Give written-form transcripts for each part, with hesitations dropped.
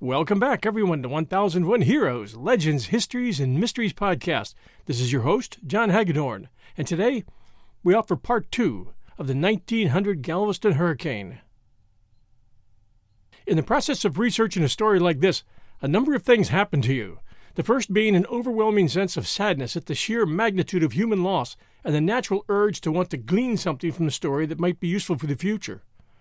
Welcome back, everyone, to 1001 Heroes, Legends, Histories, and Mysteries podcast. This is your host, John Hagedorn, and today we offer part 2 of the 1900 Galveston hurricane. In the process of researching a story like this, a number of things happen to you. The first being an overwhelming sense of sadness at the sheer magnitude of human loss and the natural urge to want to glean something from the story that might be useful for the future.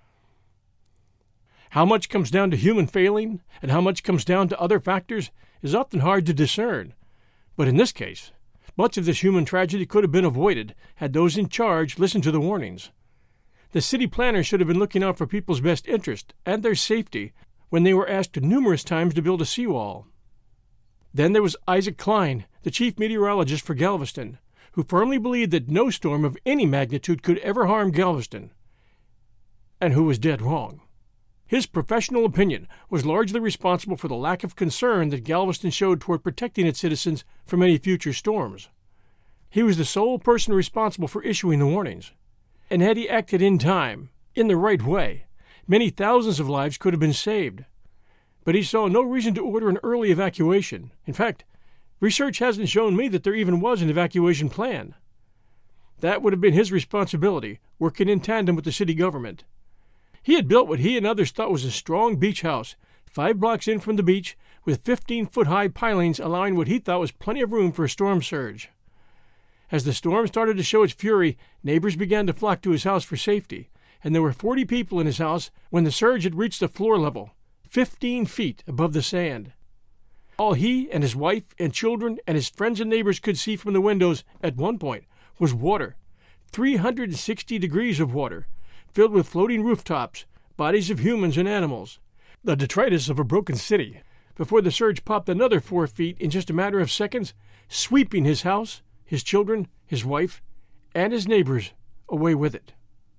How much comes down to human failing and how much comes down to other factors is often hard to discern. But in this case, much of this human tragedy could have been avoided had those in charge listened to the warnings. The city planners should have been looking out for people's best interest and their safety when they were asked numerous times to build a seawall. Then there was Isaac Klein, the chief meteorologist for Galveston, who firmly believed that no storm of any magnitude could ever harm Galveston, and who was dead wrong. His professional opinion was largely responsible for the lack of concern that Galveston showed toward protecting its citizens from any future storms. He was the sole person responsible for issuing the warnings, and had he acted in time, in the right way, many thousands of lives could have been saved. But he saw no reason to order an early evacuation. In fact, research hasn't shown me that there even was an evacuation plan. That would have been his responsibility, working in tandem with the city government. He had built what he and others thought was a strong beach house, 5 blocks in from the beach, with 15-foot-high pilings allowing what he thought was plenty of room for a storm surge. As the storm started to show its fury, neighbors began to flock to his house for safety, and there were 40 people in his house when the surge had reached the floor level, 15 feet above the sand. All he and his wife and children and his friends and neighbors could see from the windows at one point was water, 360 degrees of water, filled with floating rooftops, bodies of humans and animals, the detritus of a broken city, before the surge popped another 4 feet in just a matter of seconds, sweeping his house, his children, his wife, and his neighbors away with it.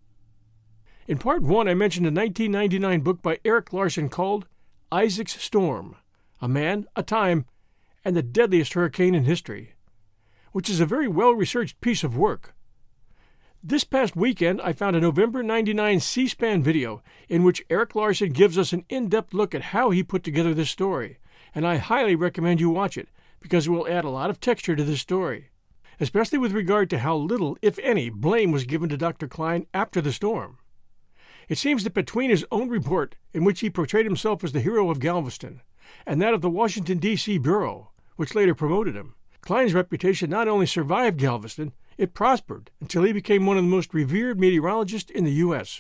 In Part 1, I mentioned a 1999 book by Erik Larson called Isaac's Storm, A Man, a Time, and the Deadliest Hurricane in History, which is a very well-researched piece of work. This past weekend, I found a November '99 C-SPAN video in which Erik Larson gives us an in-depth look at how he put together this story, and I highly recommend you watch it because it will add a lot of texture to this story, especially with regard to how little, if any, blame was given to Dr. Klein after the storm. It seems that between his own report, in which he portrayed himself as the hero of Galveston, and that of the Washington, D.C. Bureau, which later promoted him, Klein's reputation not only survived Galveston, it prospered until he became one of the most revered meteorologists in the U.S.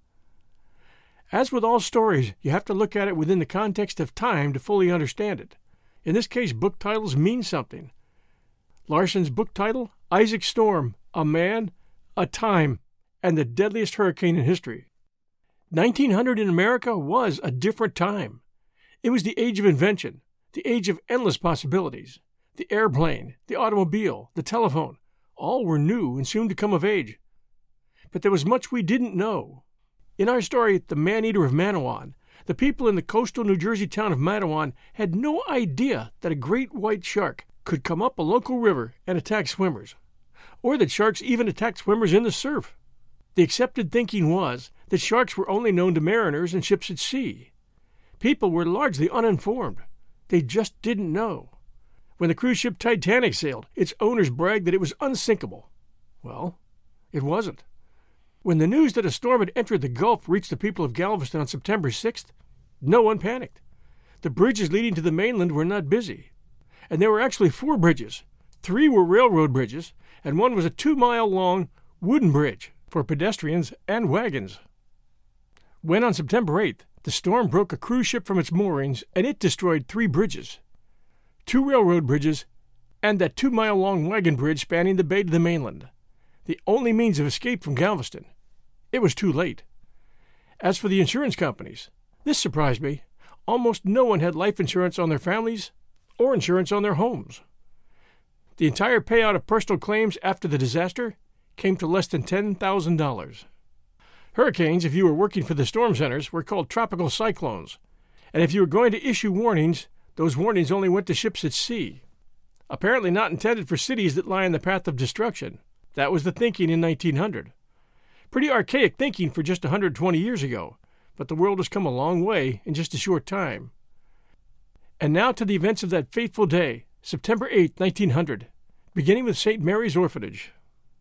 As with all stories, you have to look at it within the context of time to fully understand it. In this case, book titles mean something. Larson's book title, Isaac's Storm, A Man, a Time, and the Deadliest Hurricane in History. 1900 in America was a different time. It was the age of invention, the age of endless possibilities. The airplane, the automobile, the telephone, all were new and soon to come of age. But there was much we didn't know. In our story, The Man-Eater of Manawan, the people in the coastal New Jersey town of Manawan had no idea that a great white shark could come up a local river and attack swimmers, or that sharks even attacked swimmers in the surf. The accepted thinking was that sharks were only known to mariners and ships at sea. People were largely uninformed. They just didn't know. When the cruise ship Titanic sailed, its owners bragged that it was unsinkable. Well, it wasn't. When the news that a storm had entered the Gulf reached the people of Galveston on September 6th, no one panicked. The bridges leading to the mainland were not busy. And there were actually 4 bridges. 3 were railroad bridges, and 1 was a 2-mile-long wooden bridge for pedestrians and wagons. When on September 8th, the storm broke a cruise ship from its moorings, and it destroyed 3 bridges. 2 railroad bridges, and that 2-mile-long wagon bridge spanning the bay to the mainland, the only means of escape from Galveston. It was too late. As for the insurance companies, this surprised me. Almost no one had life insurance on their families or insurance on their homes. The entire payout of personal claims after the disaster came to less than $10,000. Hurricanes, if you were working for the storm centers, were called tropical cyclones, and if you were going to issue warnings, those warnings only went to ships at sea. Apparently not intended for cities that lie in the path of destruction. That was the thinking in 1900. Pretty archaic thinking for just 120 years ago, but the world has come a long way in just a short time. And now to the events of that fateful day, September 8, 1900, beginning with St. Mary's Orphanage.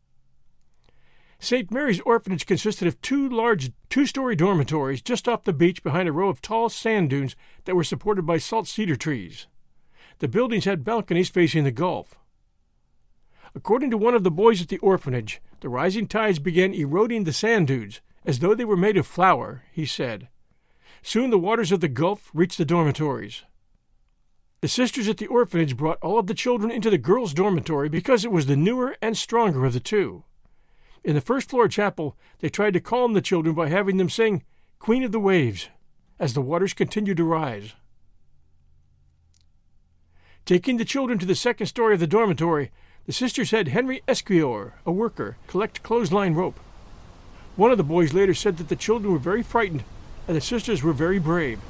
St. Mary's Orphanage consisted of two large two-story dormitories just off the beach behind a row of tall sand dunes that were supported by salt cedar trees. The buildings had balconies facing the Gulf. According to one of the boys at the orphanage, the rising tides began eroding the sand dunes, as though they were made of flour, he said. Soon the waters of the Gulf reached the dormitories. The sisters at the orphanage brought all of the children into the girls' dormitory because it was the newer and stronger of the two. In the first-floor chapel, they tried to calm the children by having them sing Queen of the Waves as the waters continued to rise. Taking the children to the second story of the dormitory, the sisters had Henry Esquior, a worker, collect clothesline rope. One of the boys later said that the children were very frightened and the sisters were very brave.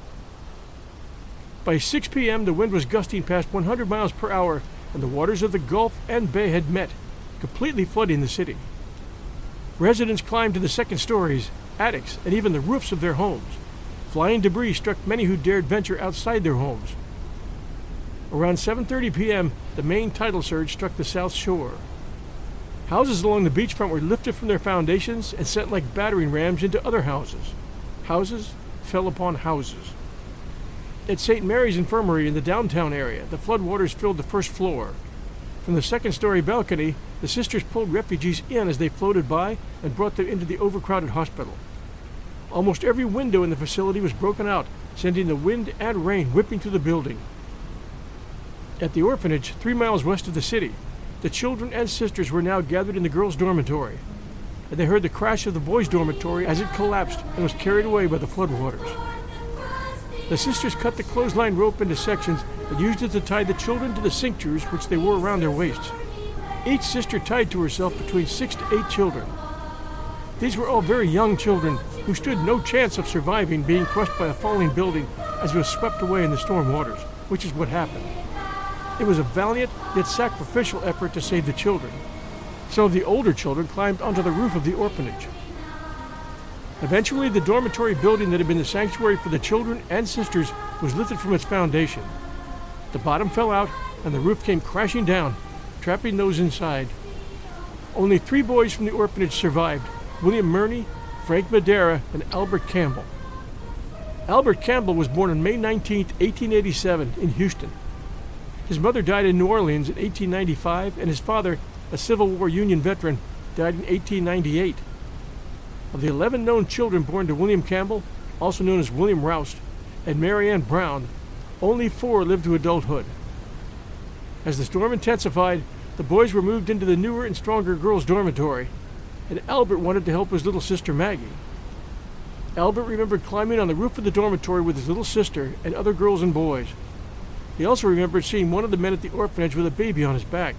By 6 p.m., the wind was gusting past 100 miles per hour, and the waters of the Gulf and Bay had met, completely flooding the city. Residents climbed to the second stories, attics, and even the roofs of their homes. Flying debris struck many who dared venture outside their homes. Around 7:30 p.m., the main tidal surge struck the south shore. Houses along the beachfront were lifted from their foundations and sent like battering rams into other houses. Houses fell upon houses. At St. Mary's Infirmary in the downtown area, the floodwaters filled the first floor. From the second-story balcony, the sisters pulled refugees in as they floated by and brought them into the overcrowded hospital. Almost every window in the facility was broken out, sending the wind and rain whipping through the building. At the orphanage, 3 miles west of the city, the children and sisters were now gathered in the girls' dormitory, and they heard the crash of the boys' dormitory as it collapsed and was carried away by the floodwaters. The sisters cut the clothesline rope into sections and used it to tie the children to the cinctures which they wore around their waists. Each sister tied to herself between 6 to 8 children. These were all very young children who stood no chance of surviving being crushed by a falling building as it was swept away in the storm waters, which is what happened. It was a valiant yet sacrificial effort to save the children. Some of the older children climbed onto the roof of the orphanage. Eventually, the dormitory building that had been the sanctuary for the children and sisters was lifted from its foundation. The bottom fell out, and the roof came crashing down, trapping those inside. Only 3 boys from the orphanage survived: William Murney, Frank Madera, and Albert Campbell. Albert Campbell was born on May 19, 1887, in Houston. His mother died in New Orleans in 1895, and his father, a Civil War Union veteran, died in 1898. Of the 11 known children born to William Campbell, also known as William Roust, and Mary Ann Brown, only 4 lived to adulthood. As the storm intensified, the boys were moved into the newer and stronger girls' dormitory, and Albert wanted to help his little sister Maggie. Albert remembered climbing on the roof of the dormitory with his little sister and other girls and boys. He also remembered seeing one of the men at the orphanage with a baby on his back.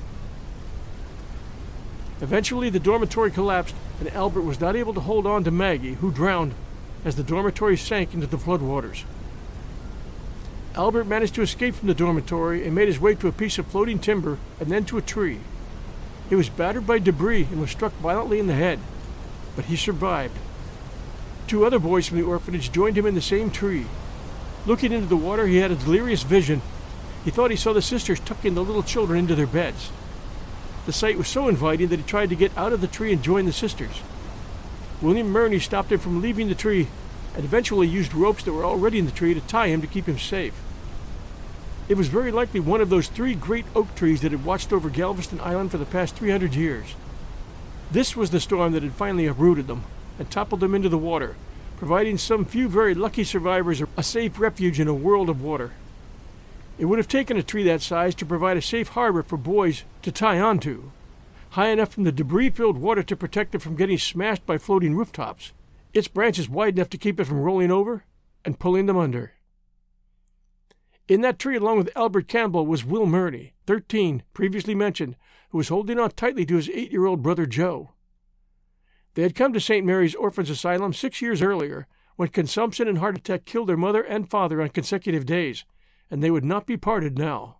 Eventually, the dormitory collapsed, and Albert was not able to hold on to Maggie, who drowned as the dormitory sank into the floodwaters. Albert managed to escape from the dormitory and made his way to a piece of floating timber and then to a tree. He was battered by debris and was struck violently in the head, but he survived. 2 other boys from the orphanage joined him in the same tree. Looking into the water, he had a delirious vision. He thought he saw the sisters tucking the little children into their beds. The sight was so inviting that he tried to get out of the tree and join the sisters. William Murney stopped him from leaving the tree and eventually used ropes that were already in the tree to tie him to keep him safe. It was very likely one of those 3 great oak trees that had watched over Galveston Island for the past 300 years. This was the storm that had finally uprooted them and toppled them into the water, providing some few very lucky survivors a safe refuge in a world of water. It would have taken a tree that size to provide a safe harbor for boys to tie onto, high enough from the debris-filled water to protect them from getting smashed by floating rooftops, its branches wide enough to keep it from rolling over and pulling them under. In that tree, along with Albert Campbell, was Will Murney, 13, previously mentioned, who was holding on tightly to his 8-year-old brother Joe. They had come to St. Mary's Orphans Asylum 6 years earlier, when consumption and heart attack killed their mother and father on consecutive days, and they would not be parted now.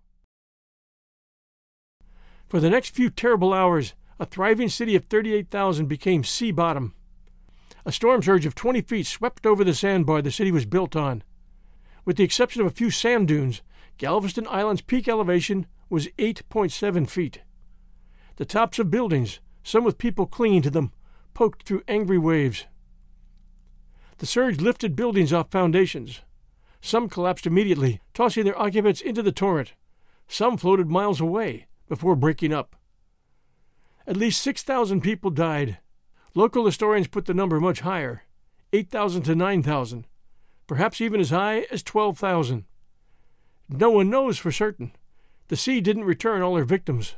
For the next few terrible hours, a thriving city of 38,000 became sea bottom. A storm surge of 20 feet swept over the sandbar the city was built on. With the exception of a few sand dunes, Galveston Island's peak elevation was 8.7 feet. The tops of buildings, some with people clinging to them, poked through angry waves. The surge lifted buildings off foundations. Some collapsed immediately, tossing their occupants into the torrent. Some floated miles away before breaking up. At least 6,000 people died. Local historians put the number much higher, 8,000 to 9,000, perhaps even as high as 12,000. No one knows for certain. The sea didn't return all her victims.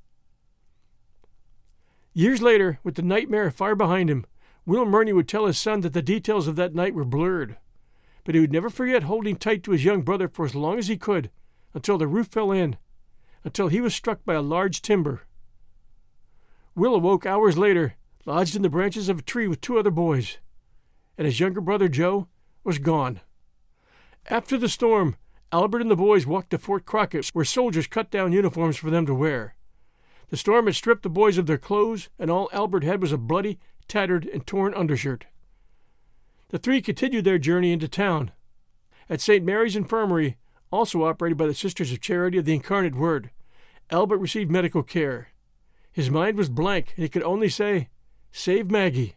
Years later, with the nightmare far behind him, Will Murney would tell his son that the details of that night were blurred, but he would never forget holding tight to his young brother for as long as he could, until the roof fell in, until he was struck by a large timber. Will awoke hours later, lodged in the branches of a tree with 2 other boys, and his younger brother Joe was gone. After the storm, Albert and the boys walked to Fort Crockett, where soldiers cut down uniforms for them to wear. The storm had stripped the boys of their clothes, and all Albert had was a bloody, tattered, and torn undershirt. The 3 continued their journey into town. At St. Mary's Infirmary, also operated by the Sisters of Charity of the Incarnate Word, Albert received medical care. His mind was blank, and he could only say, "Save Maggie."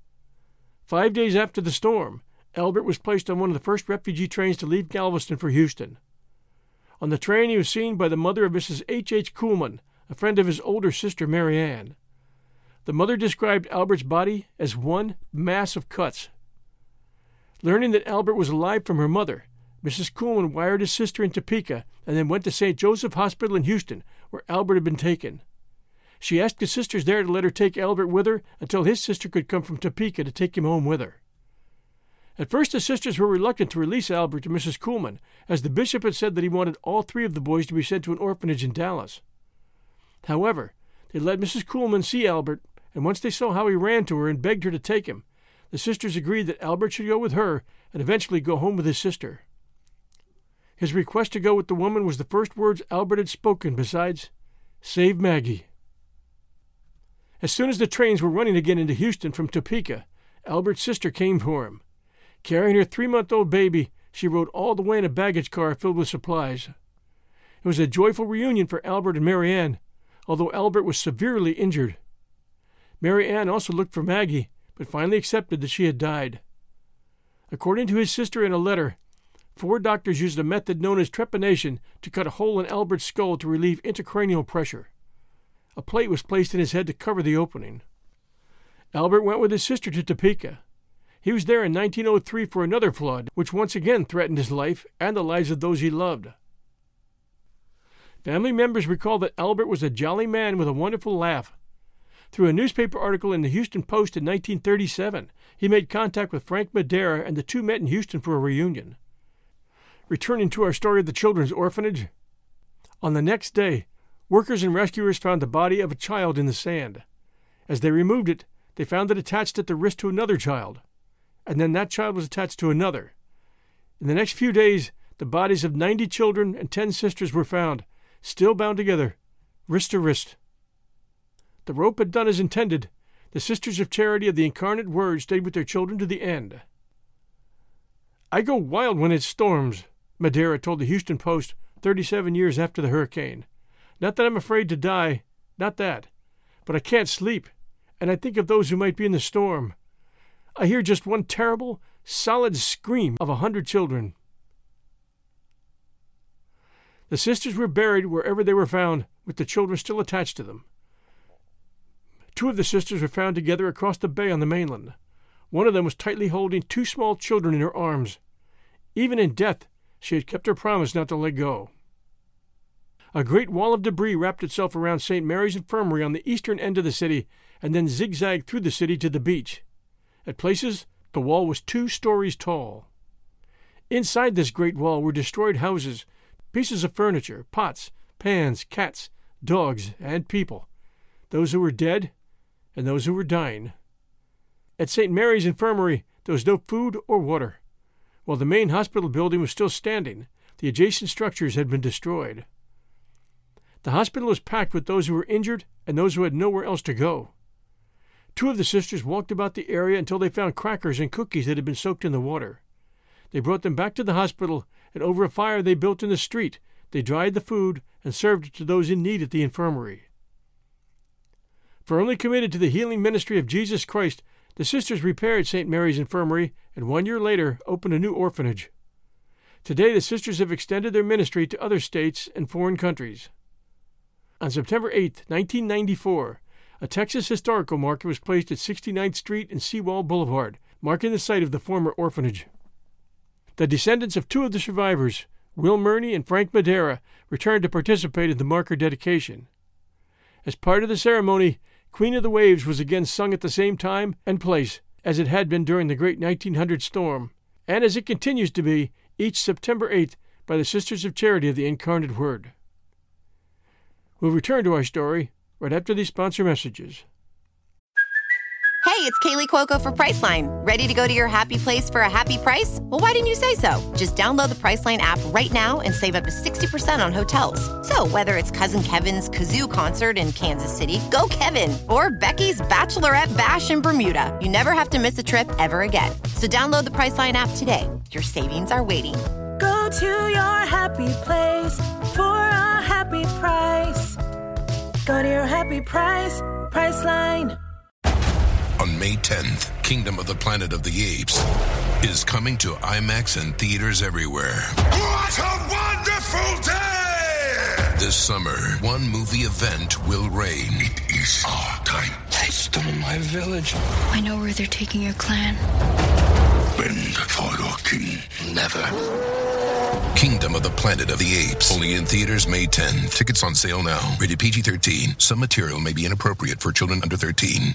5 days after the storm, Albert was placed on one of the first refugee trains to leave Galveston for Houston. On the train, he was seen by the mother of Mrs. H. Kuhlman, a friend of his older sister, Mary Ann. The mother described Albert's body as one mass of cuts. Learning that Albert was alive from her mother, Mrs. Kuhlman wired his sister in Topeka and then went to St. Joseph Hospital in Houston, where Albert had been taken. She asked his sisters there to let her take Albert with her until his sister could come from Topeka to take him home with her. At first, the sisters were reluctant to release Albert to Mrs. Kuhlman, as the bishop had said that he wanted all 3 of the boys to be sent to an orphanage in Dallas. However, they let Mrs. Kuhlman see Albert, and once they saw how he ran to her and begged her to take him, the sisters agreed that Albert should go with her and eventually go home with his sister. His request to go with the woman was the first words Albert had spoken besides, "Save Maggie." As soon as the trains were running again into Houston from Topeka, Albert's sister came for him. Carrying her 3-month-old baby, she rode all the way in a baggage car filled with supplies. It was a joyful reunion for Albert and Mary Ann, although Albert was severely injured. Mary Ann also looked for Maggie, but finally accepted that she had died. According to his sister in a letter, 4 doctors used a method known as trepanation to cut a hole in Albert's skull to relieve intracranial pressure. A plate was placed in his head to cover the opening. Albert went with his sister to Topeka. He was there in 1903 for another flood, which once again threatened his life and the lives of those he loved. Family members recall that Albert was a jolly man with a wonderful laugh. Through a newspaper article in the Houston Post in 1937, he made contact with Frank Madera, and the 2 met in Houston for a reunion. Returning to our story of the children's orphanage, on the next day, workers and rescuers found the body of a child in the sand. As they removed it, they found it attached at the wrist to another child, and then that child was attached to another. In the next few days, the bodies of 90 children and 10 sisters were found, still bound together, wrist to wrist. The rope had done as intended. The Sisters of Charity of the Incarnate Word stayed with their children to the end. "I go wild when it storms," Madera told the Houston Post 37 years after the hurricane. "Not that I'm afraid to die, not that, but I can't sleep, and I think of those who might be in the storm. I hear just one terrible, solid scream of 100 children." The sisters were buried wherever they were found, with the children still attached to them. 2 of the sisters were found together across the bay on the mainland. One of them was tightly holding 2 small children in her arms. Even in death, she had kept her promise not to let go. A great wall of debris wrapped itself around St. Mary's Infirmary on the eastern end of the city and then zigzagged through the city to the beach. At places, the wall was 2 stories tall. Inside this great wall were destroyed houses, pieces of furniture, pots, pans, cats, dogs, and people, those who were dead and those who were dying. At St. Mary's Infirmary, there was no food or water. While the main hospital building was still standing, the adjacent structures had been destroyed. The hospital was packed with those who were injured and those who had nowhere else to go. 2 of the sisters walked about the area until they found crackers and cookies that had been soaked in the water. They brought them back to the hospital, and over a fire they built in the street, they dried the food and served it to those in need at the infirmary. Firmly committed to the healing ministry of Jesus Christ, the sisters repaired St. Mary's Infirmary and 1 year later opened a new orphanage. Today, the sisters have extended their ministry to other states and foreign countries. On September 8, 1994, a Texas historical marker was placed at 69th Street and Seawall Boulevard, marking the site of the former orphanage. The descendants of two of the survivors, Will Murney and Frank Madera, returned to participate in the marker dedication. As part of the ceremony, Queen of the Waves was again sung at the same time and place as it had been during the great 1900 storm, and as it continues to be each September 8th by the Sisters of Charity of the Incarnate Word. We'll return to our story right after these sponsor messages. Hey, it's Kaylee Cuoco for Priceline. Ready to go to your happy place for a happy price? Well, why didn't you say so? Just download the Priceline app right now and save up to 60% on hotels. So whether it's Cousin Kevin's Kazoo Concert in Kansas City, go Kevin, or Becky's Bachelorette Bash in Bermuda, you never have to miss a trip ever again. So download the Priceline app today. Your savings are waiting. Go to your happy place for a happy price. Go to your happy price, Priceline. On May 10th, Kingdom of the Planet of the Apes is coming to IMAX and theaters everywhere. What a wonderful day! This summer, one movie event will reign. It is our time. They stole my village. I know where they're taking your clan. Bend for your king. Never. Kingdom of the Planet of the Apes. Only in theaters May 10. Tickets on sale now. Rated PG-13. Some material may be inappropriate for children under 13.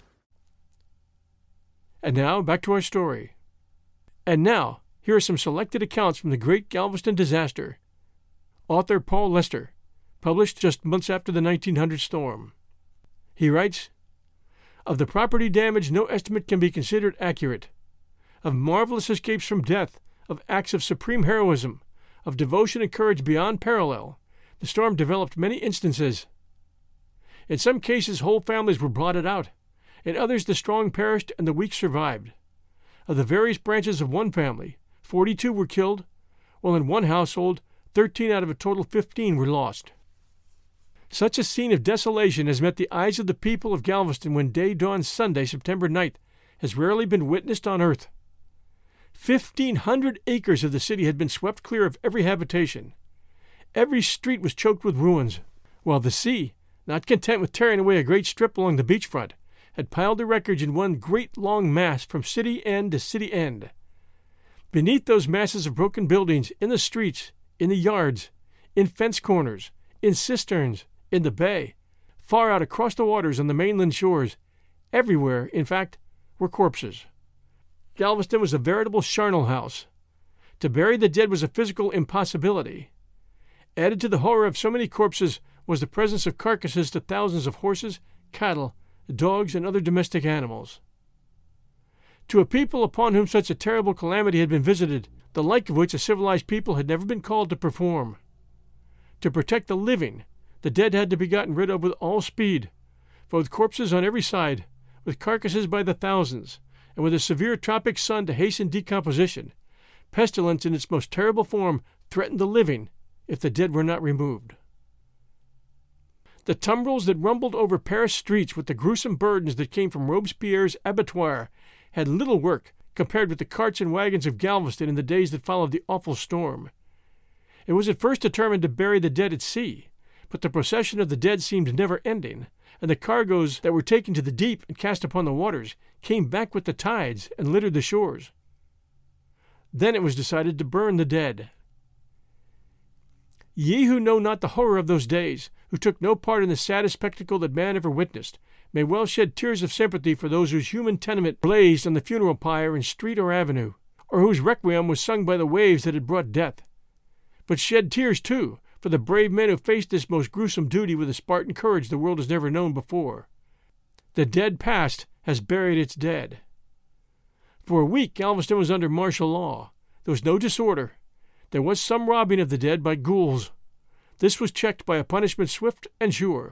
And now, back to our story. And now, here are some selected accounts from the Great Galveston Disaster. Author Paul Lester, published just months after the 1900 storm. He writes, "Of the property damage, no estimate can be considered accurate. Of marvelous escapes from death, of acts of supreme heroism, of devotion and courage beyond parallel, the storm developed many instances. In some cases, whole families were blotted out. In others, the strong perished and the weak survived. Of the various branches of one family, 42 were killed, while in one household, 13 out of a total 15 were lost. Such a scene of desolation as met the eyes of the people of Galveston when day dawned Sunday, September 9th, has rarely been witnessed on earth. 1,500 acres of the city had been swept clear of every habitation. Every street was choked with ruins, while the sea, not content with tearing away a great strip along the beachfront, had piled the wreckage in one great long mass from city end to city end. Beneath those masses of broken buildings, in the streets, in the yards, in fence corners, in cisterns, in the bay, far out across the waters on the mainland shores, everywhere, in fact, were corpses. Galveston was a veritable charnel house. To bury the dead was a physical impossibility. Added to the horror of so many corpses was the presence of carcasses to thousands of horses, cattle, dogs, and other domestic animals. To a people upon whom such a terrible calamity had been visited, the like of which a civilized people had never been called to perform. To protect the living, the dead had to be gotten rid of with all speed, for with corpses on every side, with carcasses by the thousands, and with a severe tropic sun to hasten decomposition, pestilence in its most terrible form threatened the living if the dead were not removed. The tumbrils that rumbled over Paris streets with the gruesome burdens that came from Robespierre's abattoir had little work compared with the carts and wagons of Galveston in the days that followed the awful storm. It was at first determined to bury the dead at sea, but the procession of the dead seemed never-ending, and the cargoes that were taken to the deep and cast upon the waters came back with the tides and littered the shores. Then it was decided to burn the dead. Ye who know not the horror of those days, who took no part in the saddest spectacle that man ever witnessed, may well shed tears of sympathy for those whose human tenement blazed on the funeral pyre in street or avenue, or whose requiem was sung by the waves that had brought death. But shed tears, too, for the brave men who faced this most gruesome duty with a Spartan courage the world has never known before. The dead past has buried its dead. For a week, Galveston was under martial law. There was no disorder. There was some robbing of the dead by ghouls. This was checked by a punishment swift and sure.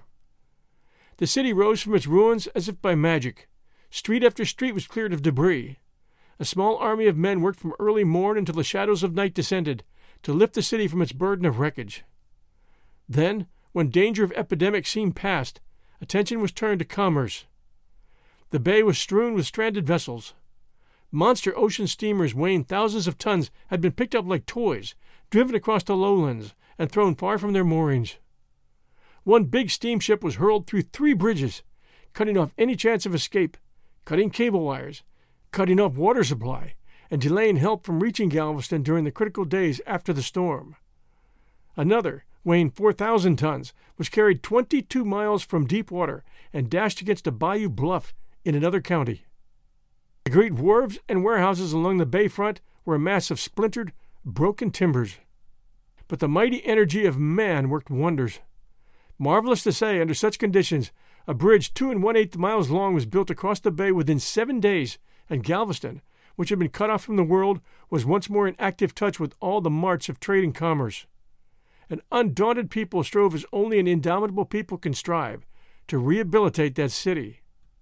The city rose from its ruins as if by magic. Street after street was cleared of debris. A small army of men worked from early morn until the shadows of night descended, to lift the city from its burden of wreckage. Then, when danger of epidemic seemed past, attention was turned to commerce. The bay was strewn with stranded vessels. Monster ocean steamers weighing thousands of tons had been picked up like toys, driven across the lowlands, and thrown far from their moorings. One big steamship was hurled through 3 bridges, cutting off any chance of escape, cutting cable wires, cutting off water supply, and delaying help from reaching Galveston during the critical days after the storm. Another, weighing 4,000 tons, was carried 22 miles from deep water and dashed against a bayou bluff in another county. The great wharves and warehouses along the bayfront were a mass of splintered, broken timbers. But the mighty energy of man worked wonders. Marvelous to say, under such conditions, a bridge 2 1/8 miles long was built across the bay within 7 days, and Galveston, which had been cut off from the world, was once more in active touch with all the marts of trade and commerce. An undaunted people strove as only an indomitable people can strive to rehabilitate that city.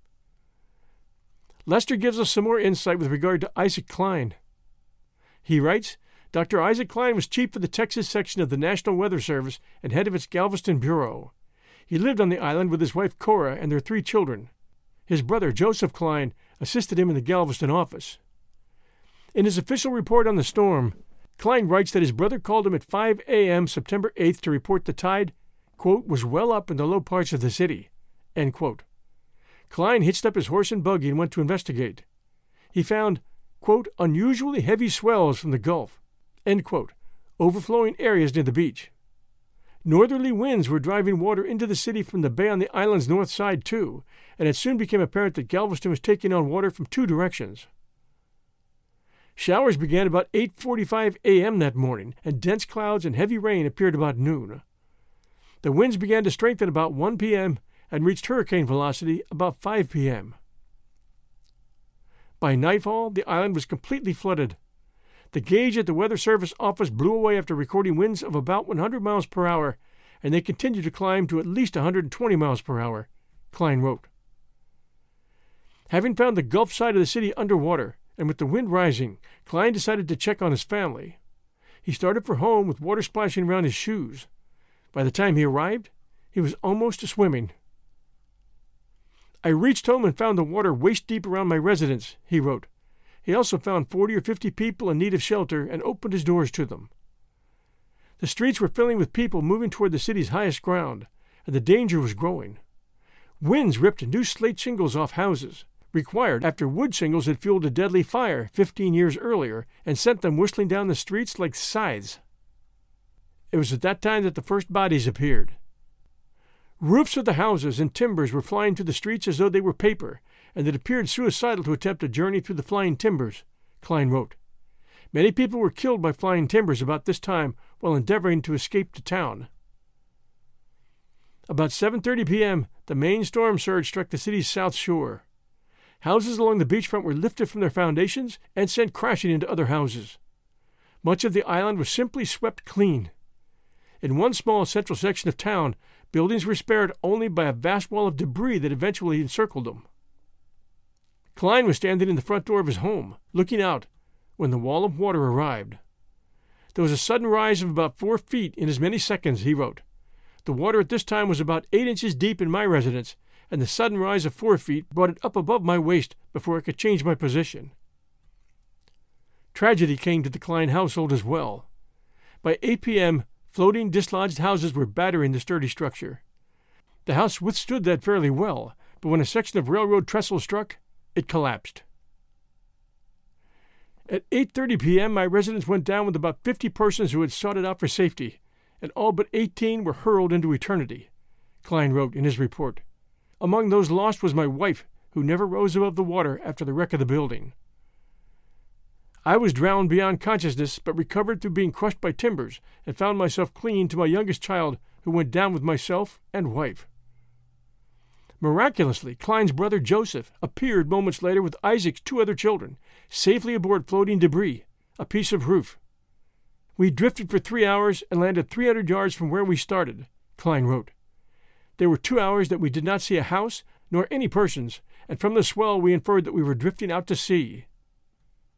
Lester gives us some more insight with regard to Isaac Klein. He writes, Dr. Isaac Klein was chief of the Texas section of the National Weather Service and head of its Galveston Bureau. He lived on the island with his wife Cora and their 3 children. His brother, Joseph Klein, assisted him in the Galveston office. In his official report on the storm, Klein writes that his brother called him at 5 a.m. September 8th to report the tide, quote, was well up in the low parts of the city, end quote. Klein hitched up his horse and buggy and went to investigate. He found, quote, unusually heavy swells from the Gulf, end quote, overflowing areas near the beach. Northerly winds were driving water into the city from the bay on the island's north side, too, and it soon became apparent that Galveston was taking on water from 2 directions. Showers began about 8:45 a.m. that morning, and dense clouds and heavy rain appeared about noon. The winds began to strengthen about 1 p.m., and reached hurricane velocity about 5 p.m. By nightfall, the island was completely flooded. The gauge at the Weather Service office blew away after recording winds of about 100 miles per hour, and they continued to climb to at least 120 miles per hour, Klein wrote. Having found the Gulf side of the city underwater, and with the wind rising, Klein decided to check on his family. He started for home with water splashing around his shoes. By the time he arrived, he was almost to swimming. I reached home and found the water waist-deep around my residence, he wrote. He also found 40 or 50 people in need of shelter and opened his doors to them. The streets were filling with people moving toward the city's highest ground, and the danger was growing. Winds ripped new slate shingles off houses, required after wood shingles had fueled a deadly fire 15 years earlier and sent them whistling down the streets like scythes. It was at that time that the first bodies appeared. Roofs of the houses and timbers were flying through the streets as though they were paper, and it appeared suicidal to attempt a journey through the flying timbers, Klein wrote. Many people were killed by flying timbers about this time while endeavoring to escape to town. About 7:30 p.m., the main storm surge struck the city's south shore. Houses along the beachfront were lifted from their foundations and sent crashing into other houses. Much of the island was simply swept clean. In one small central section of town, buildings were spared only by a vast wall of debris that eventually encircled them. Klein was standing in the front door of his home, looking out, when the wall of water arrived. There was a sudden rise of about 4 feet in as many seconds, he wrote. The water at this time was about 8 inches deep in my residence, and the sudden rise of 4 feet brought it up above my waist before I could change my position. Tragedy came to the Klein household as well. By 8 p.m., floating, dislodged houses were battering the sturdy structure. The house withstood that fairly well, but when a section of railroad trestle struck, it collapsed. At 8:30 p.m., my residence went down with about 50 persons who had sought it out for safety, and all but 18 were hurled into eternity, Klein wrote in his report. Among those lost was my wife, who never rose above the water after the wreck of the building. I was drowned beyond consciousness, but recovered through being crushed by timbers, and found myself clinging to my youngest child, who went down with myself and wife. Miraculously, Klein's brother Joseph appeared moments later with Isaac's 2 other children, safely aboard floating debris, a piece of roof. We drifted for 3 hours and landed 300 yards from where we started, Klein wrote. There were 2 hours that we did not see a house nor any persons, and from the swell we inferred that we were drifting out to sea.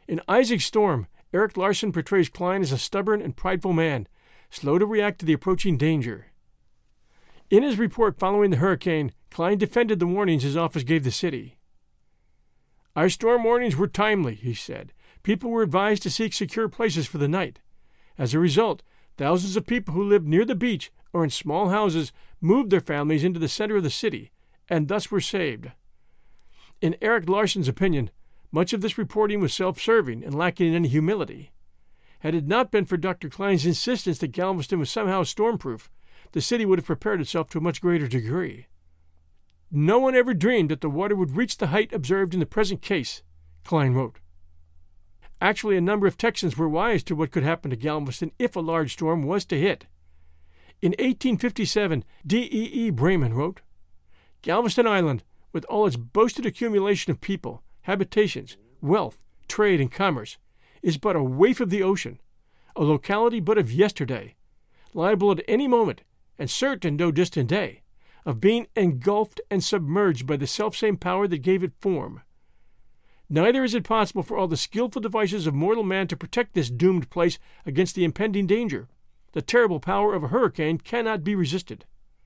In Isaac Storm, Erik Larson portrays Klein as a stubborn and prideful man, slow to react to the approaching danger. In his report following the hurricane, Klein defended the warnings his office gave the city. "Our storm warnings were timely," he said. "People were advised to seek secure places for the night. As a result, thousands of people who lived near the beach or in small houses moved their families into the center of the city, and thus were saved." In Erik Larson's opinion, much of this reporting was self-serving and lacking in any humility. Had it not been for Dr. Klein's insistence that Galveston was somehow stormproof, the city would have prepared itself to a much greater degree. "No one ever dreamed that the water would reach the height observed in the present case," Klein wrote. Actually, a number of Texans were wise to what could happen to Galveston if a large storm was to hit. In 1857, D.E.E. Brayman wrote, "Galveston Island, with all its boasted accumulation of people, habitations, wealth, trade, and commerce, is but a waif of the ocean, a locality but of yesterday, liable at any moment, and certain no distant day, of being engulfed and submerged by the selfsame power that gave it form. Neither is it possible for all the skillful devices of mortal man to protect this doomed place against the impending danger. The terrible power of a hurricane cannot be resisted.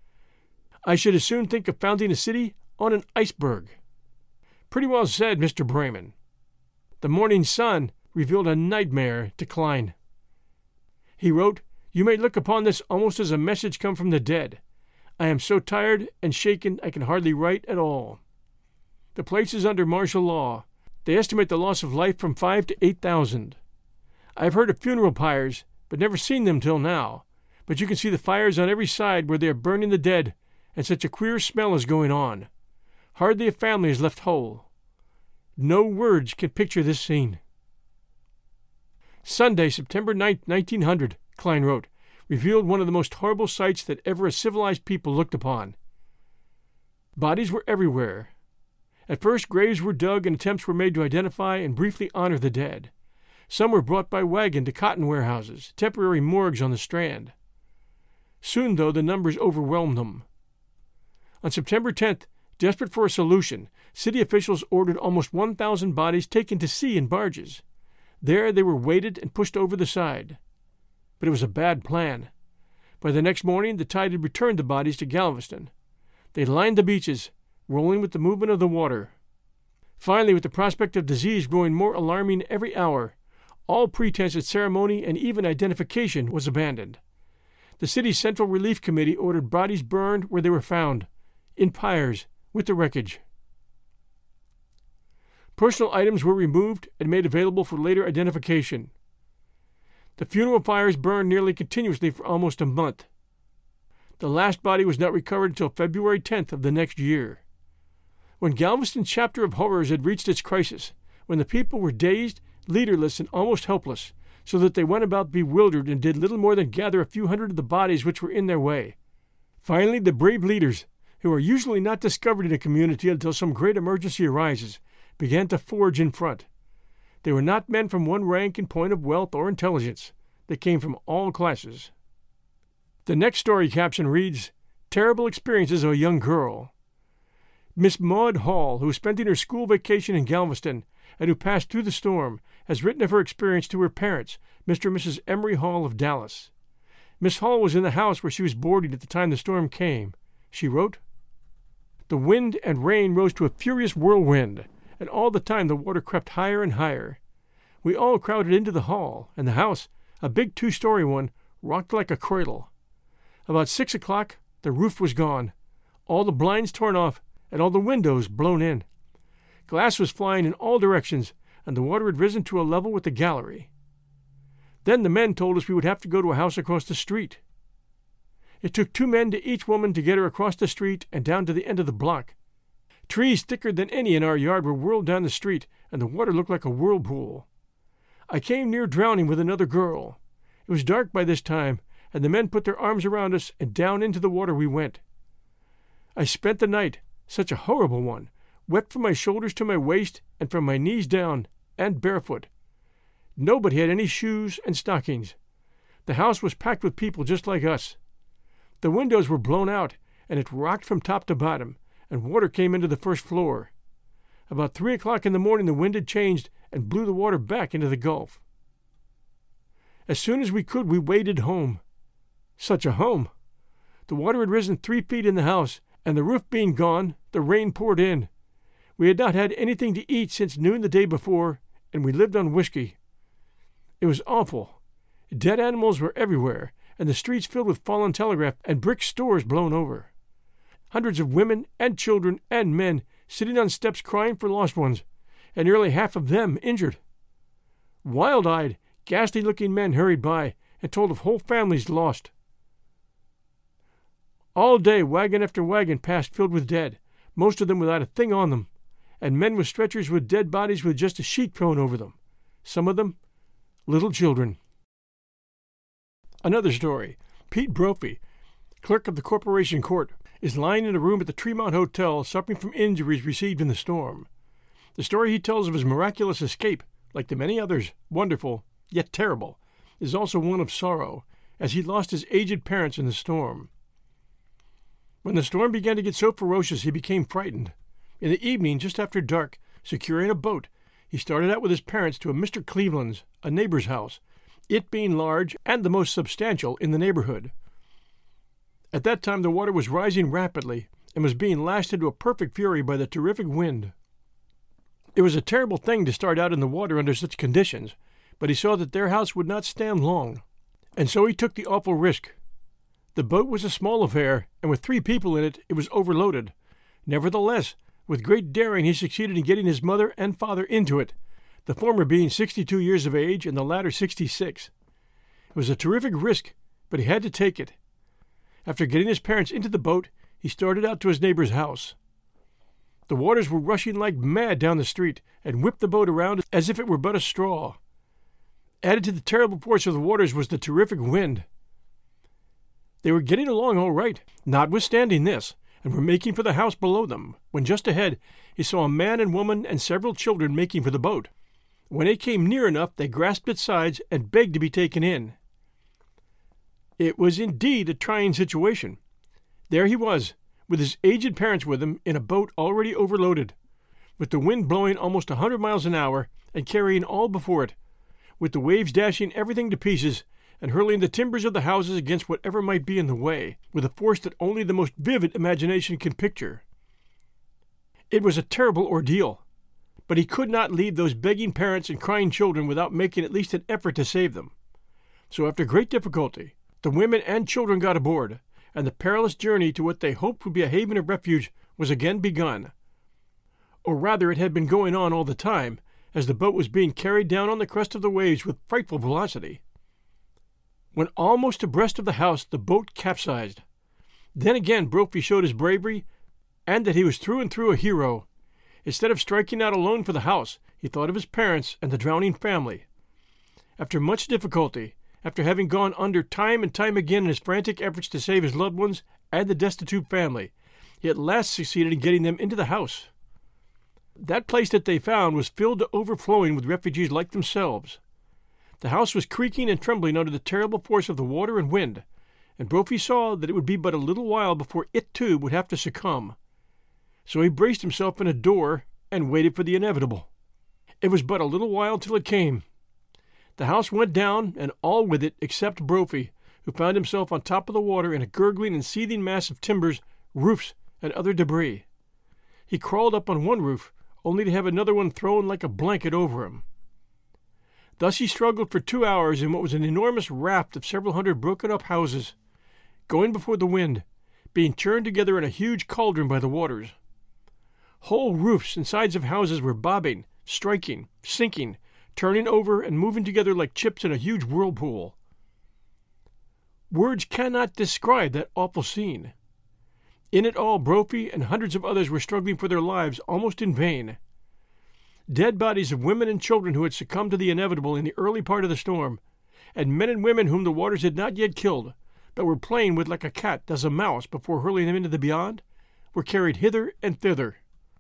I should as soon think of founding a city on an iceberg." Pretty well said, Mr. Brayman. The Morning Sun revealed a nightmare to Klein. He wrote, "You may look upon this almost as a message come from the dead. I am so tired and shaken I can hardly write at all. The place is under martial law. They estimate the loss of life from 5,000 to 8,000. I have heard of funeral pyres, but never seen them till now. But you can see the fires on every side where they are burning the dead, and such a queer smell is going on. Hardly a family is left whole. No words can picture this scene." Sunday, September 9, 1900, Klein wrote, revealed one of the most horrible sights that ever a civilized people looked upon. Bodies were everywhere. At first, graves were dug and attempts were made to identify and briefly honor the dead. Some were brought by wagon to cotton warehouses, temporary morgues on the Strand. Soon, though, the numbers overwhelmed them. On September 10th, desperate for a solution, city officials ordered almost 1,000 bodies taken to sea in barges. There they were weighted and pushed over the side. But it was a bad plan. By the next morning, the tide had returned the bodies to Galveston. They lined the beaches, rolling with the movement of the water. Finally, with the prospect of disease growing more alarming every hour, all pretense at ceremony and even identification was abandoned. The city's Central Relief Committee ordered bodies burned where they were found, in pyres, with the wreckage. Personal items were removed and made available for later identification. The funeral pyres burned nearly continuously for almost a month. The last body was not recovered until February 10th of the next year. When Galveston's chapter of horrors had reached its crisis, when the people were dazed, leaderless, and almost helpless, so that they went about bewildered and did little more than gather a few hundred of the bodies which were in their way. Finally, the brave leaders, who are usually not discovered in a community until some great emergency arises, began to forge in front. They were not men from one rank in point of wealth or intelligence. They came from all classes. The next story caption reads, "Terrible Experiences of a Young Girl." Miss Maud Hall, who was spending her school vacation in Galveston and who passed through the storm, has written of her experience to her parents, Mr. and Mrs. Emery Hall of Dallas. Miss Hall was in the house where she was boarding at the time the storm came. She wrote, "The wind and rain rose to a furious whirlwind, and all the time the water crept higher and higher. We all crowded into the hall, and the house, a big 2-story one, rocked like a cradle. About 6 o'clock, the roof was gone, all the blinds torn off, and all the windows blown in. Glass was flying in all directions, and the water had risen to a level with the gallery. Then the men told us we would have to go to a house across the street. It took 2 men to each woman to get her across the street and down to the end of the block. Trees thicker than any in our yard were whirled down the street, and the water looked like a whirlpool. I came near drowning with another girl. It was dark by this time, and the men put their arms around us, and down into the water we went. I spent the night, such a horrible one, wet from my shoulders to my waist and from my knees down, and barefoot. Nobody had any shoes and stockings. The house was packed with people just like us. The windows were blown out, and it rocked from top to bottom, and water came into the first floor. About 3 o'clock in the morning the wind had changed and blew the water back into the Gulf. As soon as we could, we waded home. Such a home! The water had risen 3 feet in the house, and the roof being gone, the rain poured in. We had not had anything to eat since noon the day before, and we lived on whiskey. It was awful. Dead animals were everywhere, and the streets filled with fallen telegraph and brick stores blown over. Hundreds of women and children and men sitting on steps crying for lost ones, and nearly half of them injured. Wild-eyed, ghastly-looking men hurried by and told of whole families lost. All day wagon after wagon passed filled with dead, most of them without a thing on them, and men with stretchers with dead bodies with just a sheet thrown over them, some of them little children. Another story. Pete Brophy, clerk of the Corporation Court, is lying in a room at the Tremont Hotel suffering from injuries received in the storm. The story he tells of his miraculous escape, like the many others, wonderful, yet terrible, is also one of sorrow, as he lost his aged parents in the storm. When the storm began to get so ferocious, he became frightened. In the evening, just after dark, securing a boat, he started out with his parents to a Mr. Cleveland's, a neighbor's house, it being large and the most substantial in the neighborhood. At that time the water was rising rapidly and was being lashed into a perfect fury by the terrific wind. It was a terrible thing to start out in the water under such conditions, but he saw that their house would not stand long, and so he took the awful risk. The boat was a small affair, and with 3 people in it, it was overloaded. Nevertheless, with great daring he succeeded in getting his mother and father into it, the former being 62 years of age and the latter 66. It was a terrific risk, but he had to take it. After getting his parents into the boat, he started out to his neighbor's house. The waters were rushing like mad down the street and whipped the boat around as if it were but a straw. Added to the terrible force of the waters was the terrific wind. They were getting along all right, notwithstanding this, and were making for the house below them, when just ahead he saw a man and woman and several children making for the boat. When it came near enough, they grasped its sides and begged to be taken in. It was indeed a trying situation. There he was, with his aged parents with him, in a boat already overloaded, with the wind blowing almost 100 miles an hour and carrying all before it, with the waves dashing everything to pieces and hurling the timbers of the houses against whatever might be in the way, with a force that only the most vivid imagination can picture. It was a terrible ordeal, but he could not leave those begging parents and crying children without making at least an effort to save them. So after great difficulty, the women and children got aboard, and the perilous journey to what they hoped would be a haven of refuge was again begun. Or rather, it had been going on all the time, as the boat was being carried down on the crest of the waves with frightful velocity. When almost abreast of the house, the boat capsized. Then again Brophy showed his bravery, and that he was through and through a hero. Instead of striking out alone for the house, he thought of his parents and the drowning family. After much difficulty, after having gone under time and time again in his frantic efforts to save his loved ones and the destitute family, he at last succeeded in getting them into the house. That place that they found was filled to overflowing with refugees like themselves. The house was creaking and trembling under the terrible force of the water and wind, and Brophy saw that it would be but a little while before it too would have to succumb. So he braced himself in a door and waited for the inevitable. It was but a little while till it came. The house went down, and all with it except Brophy, who found himself on top of the water in a gurgling and seething mass of timbers, roofs, and other debris. He crawled up on one roof, only to have another one thrown like a blanket over him. Thus he struggled for 2 hours in what was an enormous raft of several hundred broken-up houses, going before the wind, being churned together in a huge cauldron by the waters. Whole roofs and sides of houses were bobbing, striking, sinking, turning over and moving together like chips in a huge whirlpool. Words cannot describe that awful scene. In it all, Brophy and hundreds of others were struggling for their lives almost in vain. Dead bodies of women and children who had succumbed to the inevitable in the early part of the storm, and men and women whom the waters had not yet killed, but were playing with like a cat does a mouse before hurling them into the beyond, were carried hither and thither.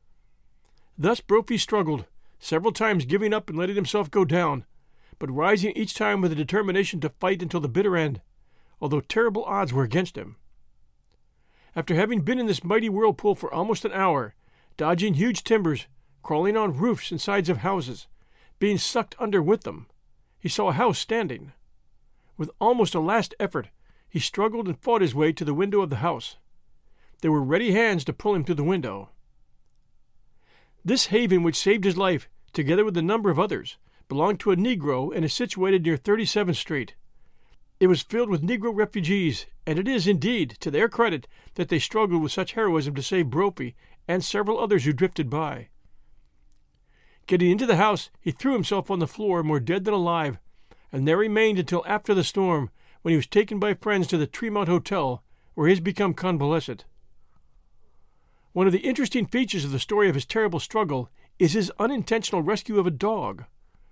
Thus Brophy struggled, several times giving up and letting himself go down, but rising each time with a determination to fight until the bitter end, although terrible odds were against him. After having been in this mighty whirlpool for almost an hour, dodging huge timbers, crawling on roofs and sides of houses, being sucked under with them. He saw a house standing. With almost a last effort, he struggled and fought his way to the window of the house. There were ready hands to pull him through the window. This haven, which saved his life, together with a number of others, belonged to a Negro and is situated near 37th Street. It was filled with Negro refugees, and it is, indeed, to their credit that they struggled with such heroism to save Brophy and several others who drifted by. Getting into the house, he threw himself on the floor, more dead than alive, and there remained until after the storm, when he was taken by friends to the Tremont Hotel, where he has become convalescent. One of the interesting features of the story of his terrible struggle is his unintentional rescue of a dog.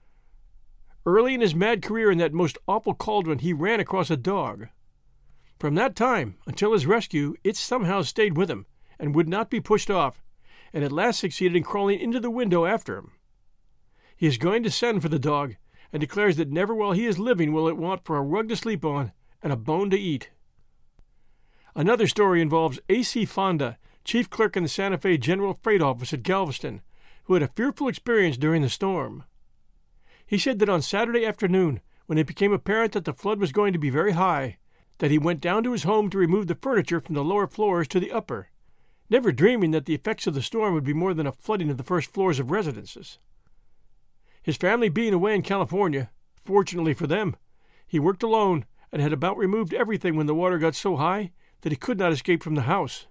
Early in his mad career in that most awful cauldron, he ran across a dog. From that time until his rescue, it somehow stayed with him and would not be pushed off, and at last succeeded in crawling into the window after him. He is going to send for the dog, and declares that never while he is living will it want for a rug to sleep on and a bone to eat. Another story involves A.C. Fonda, chief clerk in the Santa Fe General Freight Office at Galveston, who had a fearful experience during the storm. He said that on Saturday afternoon, when it became apparent that the flood was going to be very high, that he went down to his home to remove the furniture from the lower floors to the upper, never dreaming that the effects of the storm would be more than a flooding of the first floors of residences. His family being away in California, fortunately for them, he worked alone and had about removed everything when the water got so high that he could not escape from the house.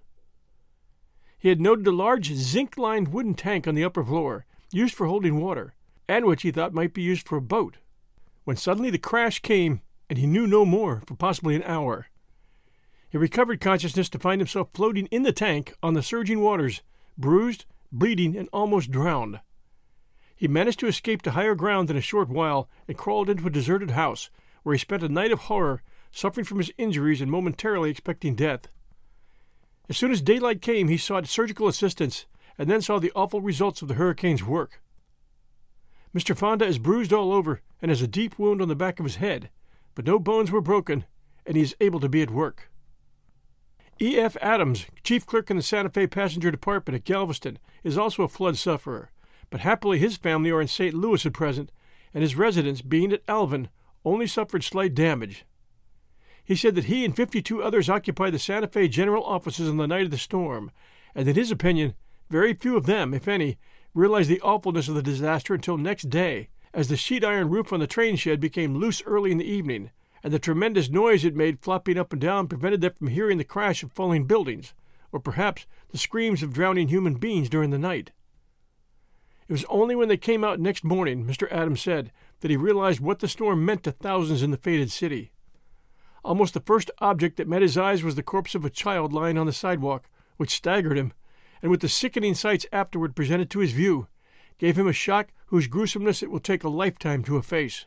He had noted a large zinc-lined wooden tank on the upper floor, used for holding water, and which he thought might be used for a boat, when suddenly the crash came, and he knew no more for possibly an hour. He recovered consciousness to find himself floating in the tank on the surging waters, bruised, bleeding, and almost drowned. He managed to escape to higher ground in a short while and crawled into a deserted house, where he spent a night of horror, suffering from his injuries and momentarily expecting death. As soon as daylight came, he sought surgical assistance, and then saw the awful results of the hurricane's work. Mr. Fonda is bruised all over and has a deep wound on the back of his head, but no bones were broken, and he is able to be at work. E.F. Adams, chief clerk in the Santa Fe Passenger Department at Galveston, is also a flood sufferer, but happily his family are in St. Louis at present, and his residence, being at Alvin, only suffered slight damage. He said that he and 52 others occupied the Santa Fe general offices on the night of the storm, and in his opinion, very few of them, if any, realized the awfulness of the disaster until next day, as the sheet iron roof on the train shed became loose early in the evening, and the tremendous noise it made flopping up and down prevented them from hearing the crash of falling buildings, or perhaps the screams of drowning human beings during the night. It was only when they came out next morning, Mr. Adams said, that he realized what the storm meant to thousands in the fated city. Almost the first object that met his eyes was the corpse of a child lying on the sidewalk, which staggered him, and with the sickening sights afterward presented to his view, gave him a shock whose gruesomeness it will take a lifetime to efface.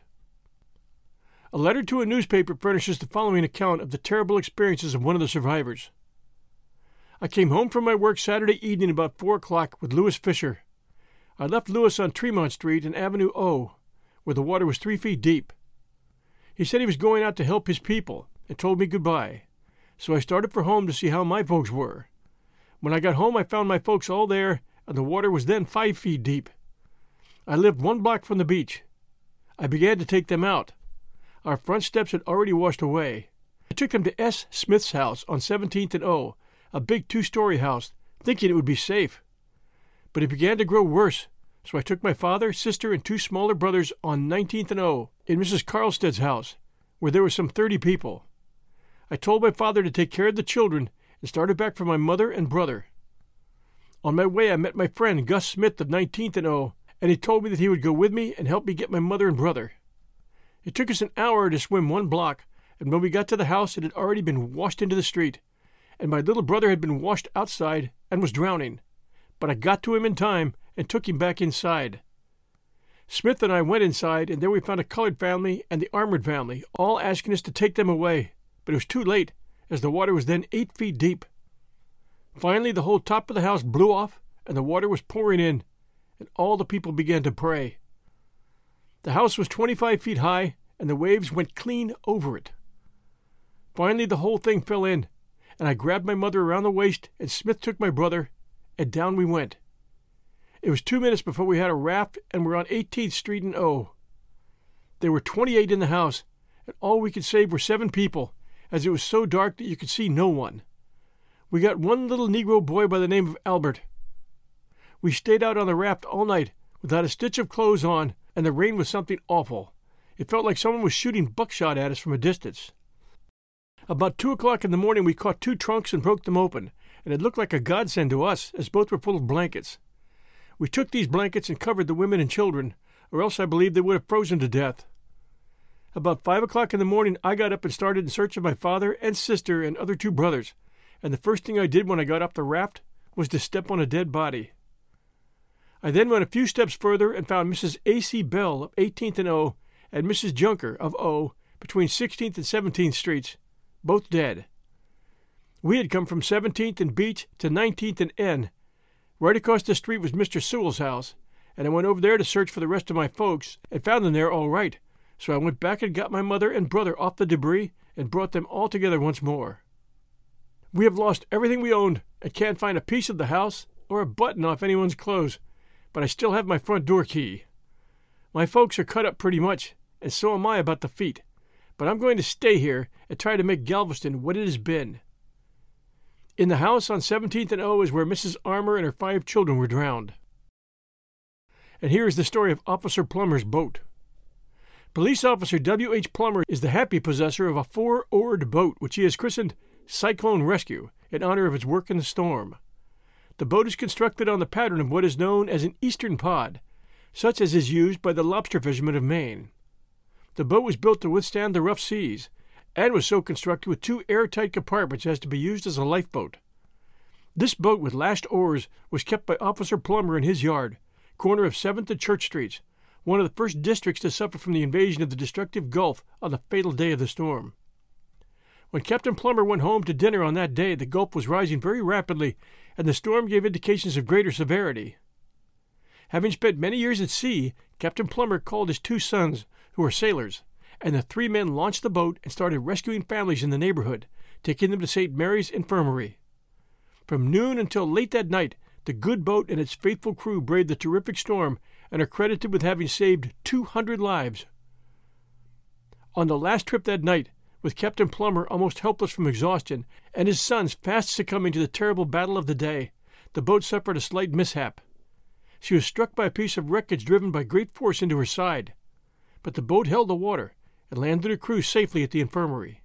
A letter to a newspaper furnishes the following account of the terrible experiences of one of the survivors. I came home from my work Saturday evening about 4 o'clock with Louis Fisher. I left Louis on Tremont Street and Avenue O, where the water was 3 feet deep. He said he was going out to help his people and told me goodbye, so I started for home to see how my folks were. When I got home, I found my folks all there, and the water was then 5 feet deep. I lived 1 block from the beach. I began to take them out. Our front steps had already washed away. I took them to S. Smith's house on 17th and O, a big 2-story house, thinking it would be safe. But it began to grow worse, so I took my father, sister, and 2 smaller brothers on 19th and O in Mrs. Carlstead's house, where there were some 30 people. I told my father to take care of the children and started back for my mother and brother. On my way, I met my friend Gus Smith of 19th and O, and he told me that he would go with me and help me get my mother and brother. It took us an hour to swim 1 block, and when we got to the house, it had already been washed into the street, and my little brother had been washed outside and was drowning. But I got to him in time and took him back inside. Smith and I went inside, and there we found a colored family and the Armored family, all asking us to take them away, but it was too late, as the water was then 8 feet deep. Finally, the whole top of the house blew off, and the water was pouring in, and all the people began to pray. The house was 25 feet high, and the waves went clean over it. Finally, the whole thing fell in, and I grabbed my mother around the waist, and Smith took my brother, and down we went. It was 2 minutes before we had a raft and were on 18th Street and O. There were 28 in the house, and all we could save were 7 people, as it was so dark that you could see no one. We got one little Negro boy by the name of Albert. We stayed out on the raft all night without a stitch of clothes on, and the rain was something awful. It felt like someone was shooting buckshot at us from a distance. About 2 o'clock in the morning we caught 2 trunks and broke them open, and it looked like a godsend to us, as both were full of blankets. We took these blankets and covered the women and children, or else I believe they would have frozen to death. About 5 o'clock in the morning I got up and started in search of my father and sister and other 2 brothers, and the first thing I did when I got off the raft was to step on a dead body. I then went a few steps further and found Mrs. A.C. Bell of 18th and O and Mrs. Junker of O between 16th and 17th Streets, both dead. We had come from 17th and Beach to 19th and N. Right across the street was Mr. Sewell's house, and I went over there to search for the rest of my folks and found them there all right, so I went back and got my mother and brother off the debris and brought them all together once more. We have lost everything we owned and can't find a piece of the house or a button off anyone's clothes, but I still have my front door key. My folks are cut up pretty much, and so am I about the feet, but I'm going to stay here and try to make Galveston what it has been. In the house on 17th and O is where Mrs. Armour and her 5 children were drowned. And here is the story of Officer Plummer's boat. Police Officer W.H. Plummer is the happy possessor of a 4-oared boat which he has christened Cyclone Rescue in honor of its work in the storm. The boat is constructed on the pattern of what is known as an eastern pod, such as is used by the lobster fishermen of Maine. The boat was built to withstand the rough seas, and was so constructed with 2 airtight compartments as to be used as a lifeboat. This boat with lashed oars was kept by Officer Plummer in his yard, corner of 7th and Church Streets, one of the first districts to suffer from the invasion of the destructive Gulf on the fatal day of the storm. When Captain Plummer went home to dinner on that day, the Gulf was rising very rapidly, and the storm gave indications of greater severity. Having spent many years at sea, Captain Plummer called his 2 sons, who were sailors, and the 3 men launched the boat and started rescuing families in the neighborhood, taking them to St. Mary's Infirmary. From noon until late that night, the good boat and its faithful crew braved the terrific storm and are credited with having saved 200 lives. On the last trip that night, with Captain Plummer almost helpless from exhaustion, and his sons fast succumbing to the terrible battle of the day, the boat suffered a slight mishap. She was struck by a piece of wreckage driven by great force into her side, but the boat held the water and landed her crew safely at the infirmary.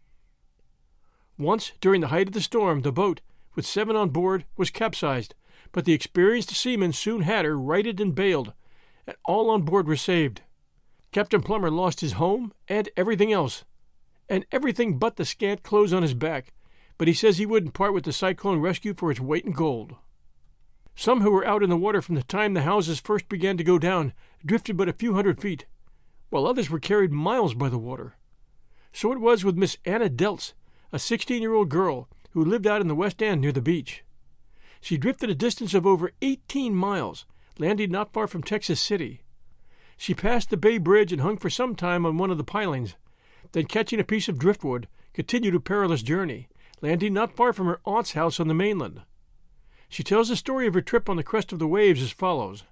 Once, during the height of the storm, the boat, with 7 on board, was capsized, but the experienced seamen soon had her righted and bailed, and all on board were saved. Captain Plummer lost his home and everything else, and everything but the scant clothes on his back, but he says he wouldn't part with the Cyclone Rescue for its weight in gold. Some who were out in the water from the time the houses first began to go down drifted but a few hundred feet, while others were carried miles by the water. So it was with Miss Anna Deltz, a 16-year-old girl who lived out in the West End near the beach. She drifted a distance of over 18 miles, landing not far from Texas City. She passed the Bay Bridge and hung for some time on one of the pilings, then catching a piece of driftwood, continued a perilous journey, landing not far from her aunt's house on the mainland. She tells the story of her trip on the crest of the waves as follows.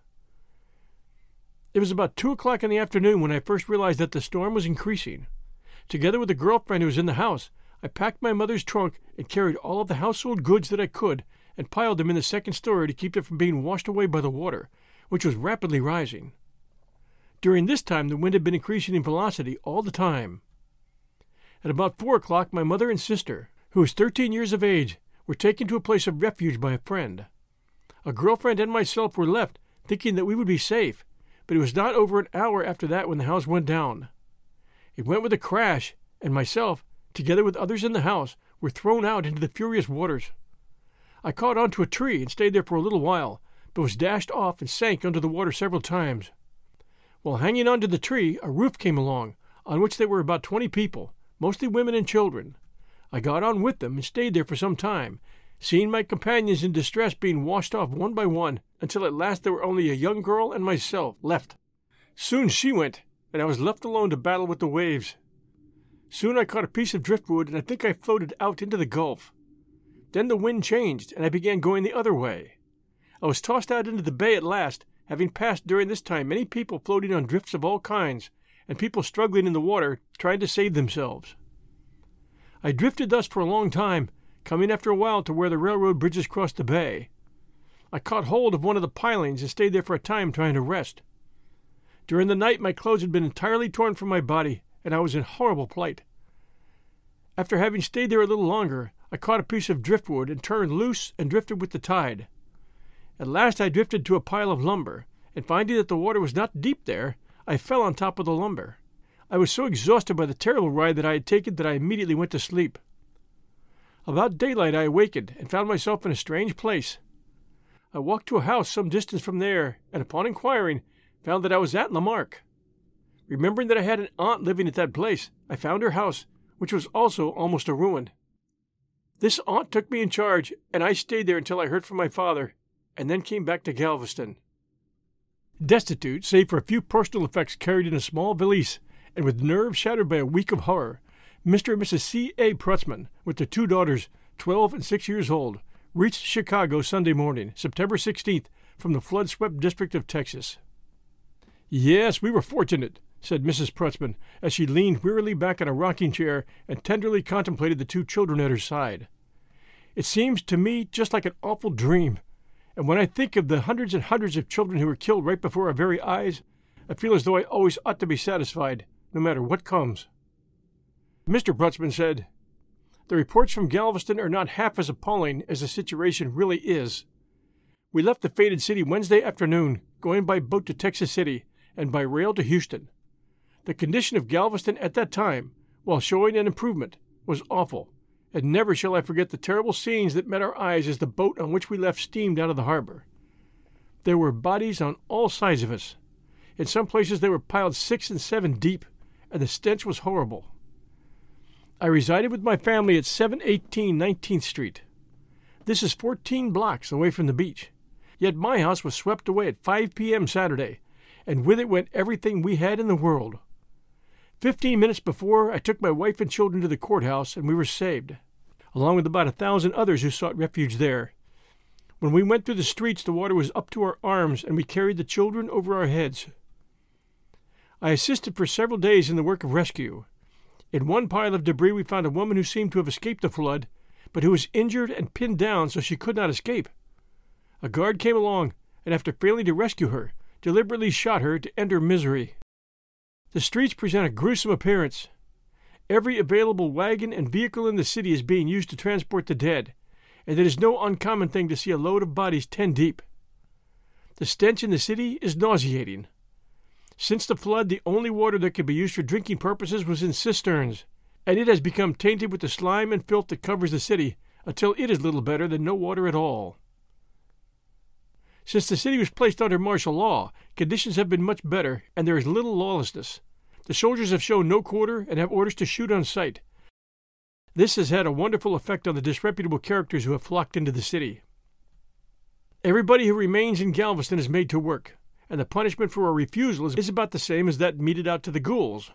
It was about 2 o'clock in the afternoon when I first realized that the storm was increasing. Together with a girlfriend who was in the house, I packed my mother's trunk and carried all of the household goods that I could and piled them in the second story to keep them from being washed away by the water, which was rapidly rising. During this time, the wind had been increasing in velocity all the time. At about 4 o'clock, my mother and sister, who was 13 years of age, were taken to a place of refuge by a friend. A girlfriend and myself were left, thinking that we would be safe, but it was not over an hour after that when the house went down. It went with a crash, and myself, together with others in the house, were thrown out into the furious waters. I caught onto a tree and stayed there for a little while, but was dashed off and sank under the water several times. While hanging onto the tree, a roof came along, on which there were about 20 people, mostly women and children. I got on with them and stayed there for some time, seeing my companions in distress being washed off one by one, until at last there were only a young girl and myself left. Soon she went, and I was left alone to battle with the waves. Soon I caught a piece of driftwood, and I think I floated out into the Gulf. Then the wind changed, and I began going the other way. I was tossed out into the bay at last, having passed during this time many people floating on drifts of all kinds, and people struggling in the water, trying to save themselves. I drifted thus for a long time, coming after a while to where the railroad bridges crossed the bay. I caught hold of one of the pilings and stayed there for a time trying to rest. During the night my clothes had been entirely torn from my body, and I was in horrible plight. After having stayed there a little longer, I caught a piece of driftwood and turned loose and drifted with the tide. At last I drifted to a pile of lumber, and finding that the water was not deep there, I fell on top of the lumber. I was so exhausted by the terrible ride that I had taken that I immediately went to sleep. About daylight I awakened and found myself in a strange place. I walked to a house some distance from there, and upon inquiring, found that I was at Lamarck. Remembering that I had an aunt living at that place, I found her house, which was also almost a ruin. This aunt took me in charge, and I stayed there until I heard from my father, and then came back to Galveston. Destitute, save for a few personal effects carried in a small valise, and with nerves shattered by a week of horror, Mr. and Mrs. C.A. Prutzman, with their 2 daughters, 12 and 6 years old, reached Chicago Sunday morning, September 16th, from the flood-swept district of Texas. "Yes, we were fortunate," said Mrs. Prutzman, as she leaned wearily back in a rocking chair and tenderly contemplated the 2 children at her side. "It seems to me just like an awful dream, and when I think of the hundreds and hundreds of children who were killed right before our very eyes, I feel as though I always ought to be satisfied, no matter what comes." Mr. Prutzman said, "The reports from Galveston are not half as appalling as the situation really is. We left the fated city Wednesday afternoon, going by boat to Texas City and by rail to Houston. The condition of Galveston at that time, while showing an improvement, was awful, and never shall I forget the terrible scenes that met our eyes as the boat on which we left steamed out of the harbor. There were bodies on all sides of us. In some places they were piled 6 and 7 deep, and the stench was horrible. I resided with my family at 718 19th Street. This is 14 blocks away from the beach. Yet my house was swept away at 5 p.m. Saturday, and with it went everything we had in the world. 15 minutes before, I took my wife and children to the courthouse, and we were saved, along with about 1,000 others who sought refuge there. When we went through the streets, the water was up to our arms, and we carried the children over our heads. I assisted for several days in the work of rescue. In one pile of debris we found a woman who seemed to have escaped the flood, but who was injured and pinned down so she could not escape. A guard came along, and after failing to rescue her, deliberately shot her to end her misery. The streets present a gruesome appearance. Every available wagon and vehicle in the city is being used to transport the dead, and it is no uncommon thing to see a load of bodies 10 deep. The stench in the city is nauseating. Since the flood, the only water that could be used for drinking purposes was in cisterns, and it has become tainted with the slime and filth that covers the city until it is little better than no water at all. Since the city was placed under martial law, conditions have been much better, and there is little lawlessness. The soldiers have shown no quarter and have orders to shoot on sight. This has had a wonderful effect on the disreputable characters who have flocked into the city. Everybody who remains in Galveston is made to work, and the punishment for a refusal is about the same as that meted out to the ghouls.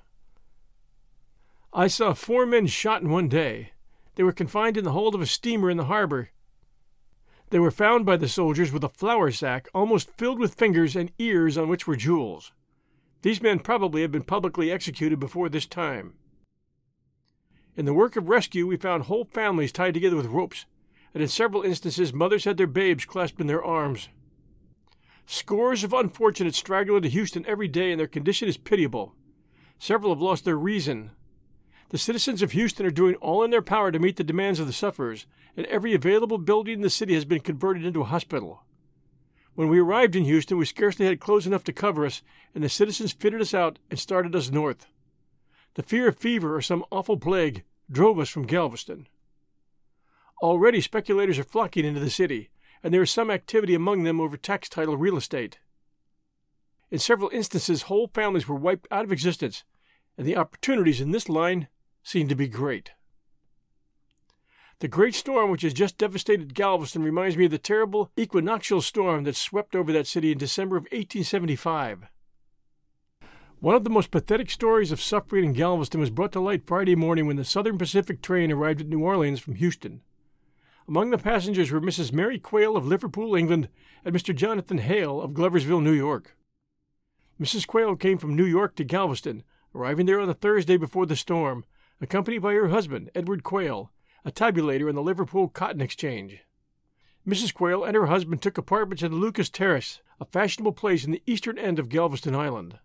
I saw 4 men shot in one day. They were confined in the hold of a steamer in the harbor. They were found by the soldiers with a flour sack almost filled with fingers and ears on which were jewels. These men probably have been publicly executed before this time. In the work of rescue, we found whole families tied together with ropes, and in several instances mothers had their babes clasped in their arms. Scores of unfortunates straggle into Houston every day, and their condition is pitiable. Several have lost their reason. The citizens of Houston are doing all in their power to meet the demands of the sufferers, and every available building in the city has been converted into a hospital. When we arrived in Houston, we scarcely had clothes enough to cover us, and the citizens fitted us out and started us north. The fear of fever or some awful plague drove us from Galveston. Already speculators are flocking into the city, and there is some activity among them over tax title real estate. In several instances, whole families were wiped out of existence, and the opportunities in this line seem to be great. The great storm which has just devastated Galveston reminds me of the terrible equinoctial storm that swept over that city in December of 1875. One of the most pathetic stories of suffering in Galveston was brought to light Friday morning when the Southern Pacific train arrived at New Orleans from Houston. Among the passengers were Mrs. Mary Quayle of Liverpool, England, and Mr. Jonathan Hale of Gloversville, New York. Mrs. Quayle came from New York to Galveston, arriving there on the Thursday before the storm, accompanied by her husband, Edward Quayle, a tabulator in the Liverpool Cotton Exchange. Mrs. Quayle and her husband took apartments in the Lucas Terrace, a fashionable place in the eastern end of Galveston Island.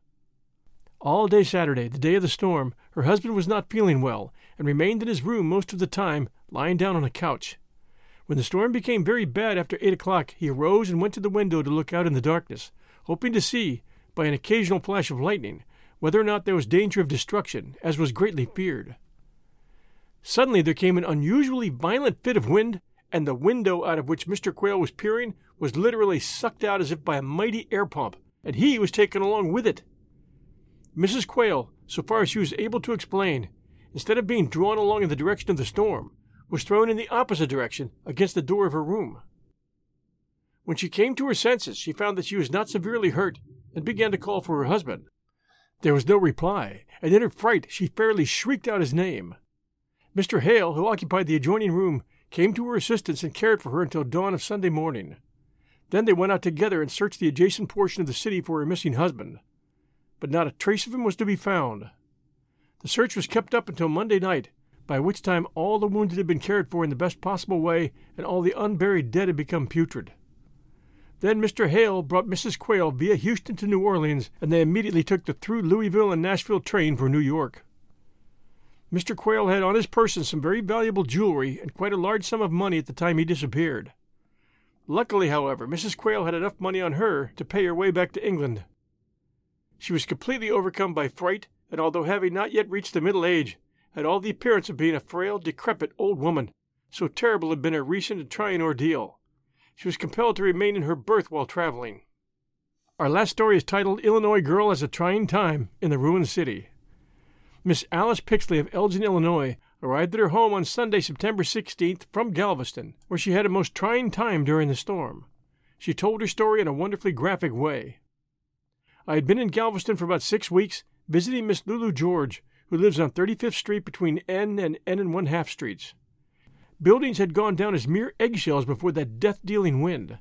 All day Saturday, the day of the storm, her husband was not feeling well and remained in his room most of the time, lying down on a couch. When the storm became very bad after 8 o'clock, he arose and went to the window to look out in the darkness, hoping to see, by an occasional flash of lightning, whether or not there was danger of destruction, as was greatly feared. Suddenly there came an unusually violent fit of wind, and the window out of which Mr. Quayle was peering was literally sucked out as if by a mighty air pump, and he was taken along with it. Mrs. Quayle, so far as she was able to explain, instead of being drawn along in the direction of the storm, was thrown in the opposite direction against the door of her room. When she came to her senses, she found that she was not severely hurt and began to call for her husband. There was no reply, and in her fright she fairly shrieked out his name. Mr. Hale, who occupied the adjoining room, came to her assistance and cared for her until dawn of Sunday morning. Then they went out together and searched the adjacent portion of the city for her missing husband. But not a trace of him was to be found. The search was kept up until Monday night, by which time all the wounded had been cared for in the best possible way and all the unburied dead had become putrid. Then Mr. Hale brought Mrs. Quayle via Houston to New Orleans, and they immediately took the through Louisville and Nashville train for New York. Mr. Quayle had on his person some very valuable jewelry and quite a large sum of money at the time he disappeared. Luckily, however, Mrs. Quayle had enough money on her to pay her way back to England. She was completely overcome by fright, and although having not yet reached the middle age, had all the appearance of being a frail, decrepit old woman, so terrible had been her recent and trying ordeal. She was compelled to remain in her berth while traveling. Our last story is titled Illinois Girl Has a Trying Time in the Ruined City. Miss Alice Pixley of Elgin, Illinois, arrived at her home on Sunday, September 16th, from Galveston, where she had a most trying time during the storm. She told her story in a wonderfully graphic way. I had been in Galveston for about 6 weeks, visiting Miss Lulu George, who lives on 35th Street between N and N1/2 Streets. Buildings had gone down as mere eggshells before that death-dealing wind.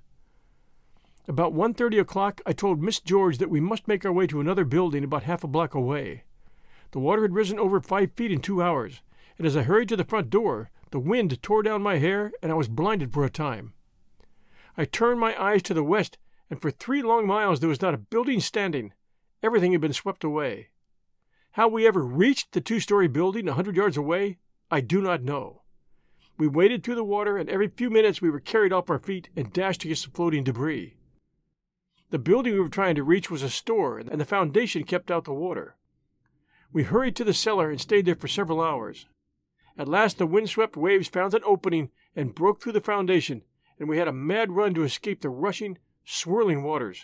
About 1:30 o'clock, I told Miss George that we must make our way to another building about half a block away. The water had risen over 5 feet in 2 hours, and as I hurried to the front door, the wind tore down my hair, and I was blinded for a time. I turned my eyes to the west, and for 3 long miles there was not a building standing. Everything had been swept away. How we ever reached the 2-story building 100 yards away, I do not know. We waded through the water, and every few minutes we were carried off our feet and dashed against the floating debris. The building we were trying to reach was a store, and the foundation kept out the water. We hurried to the cellar and stayed there for several hours. At last the windswept waves found an opening and broke through the foundation, and we had a mad run to escape the rushing, swirling waters.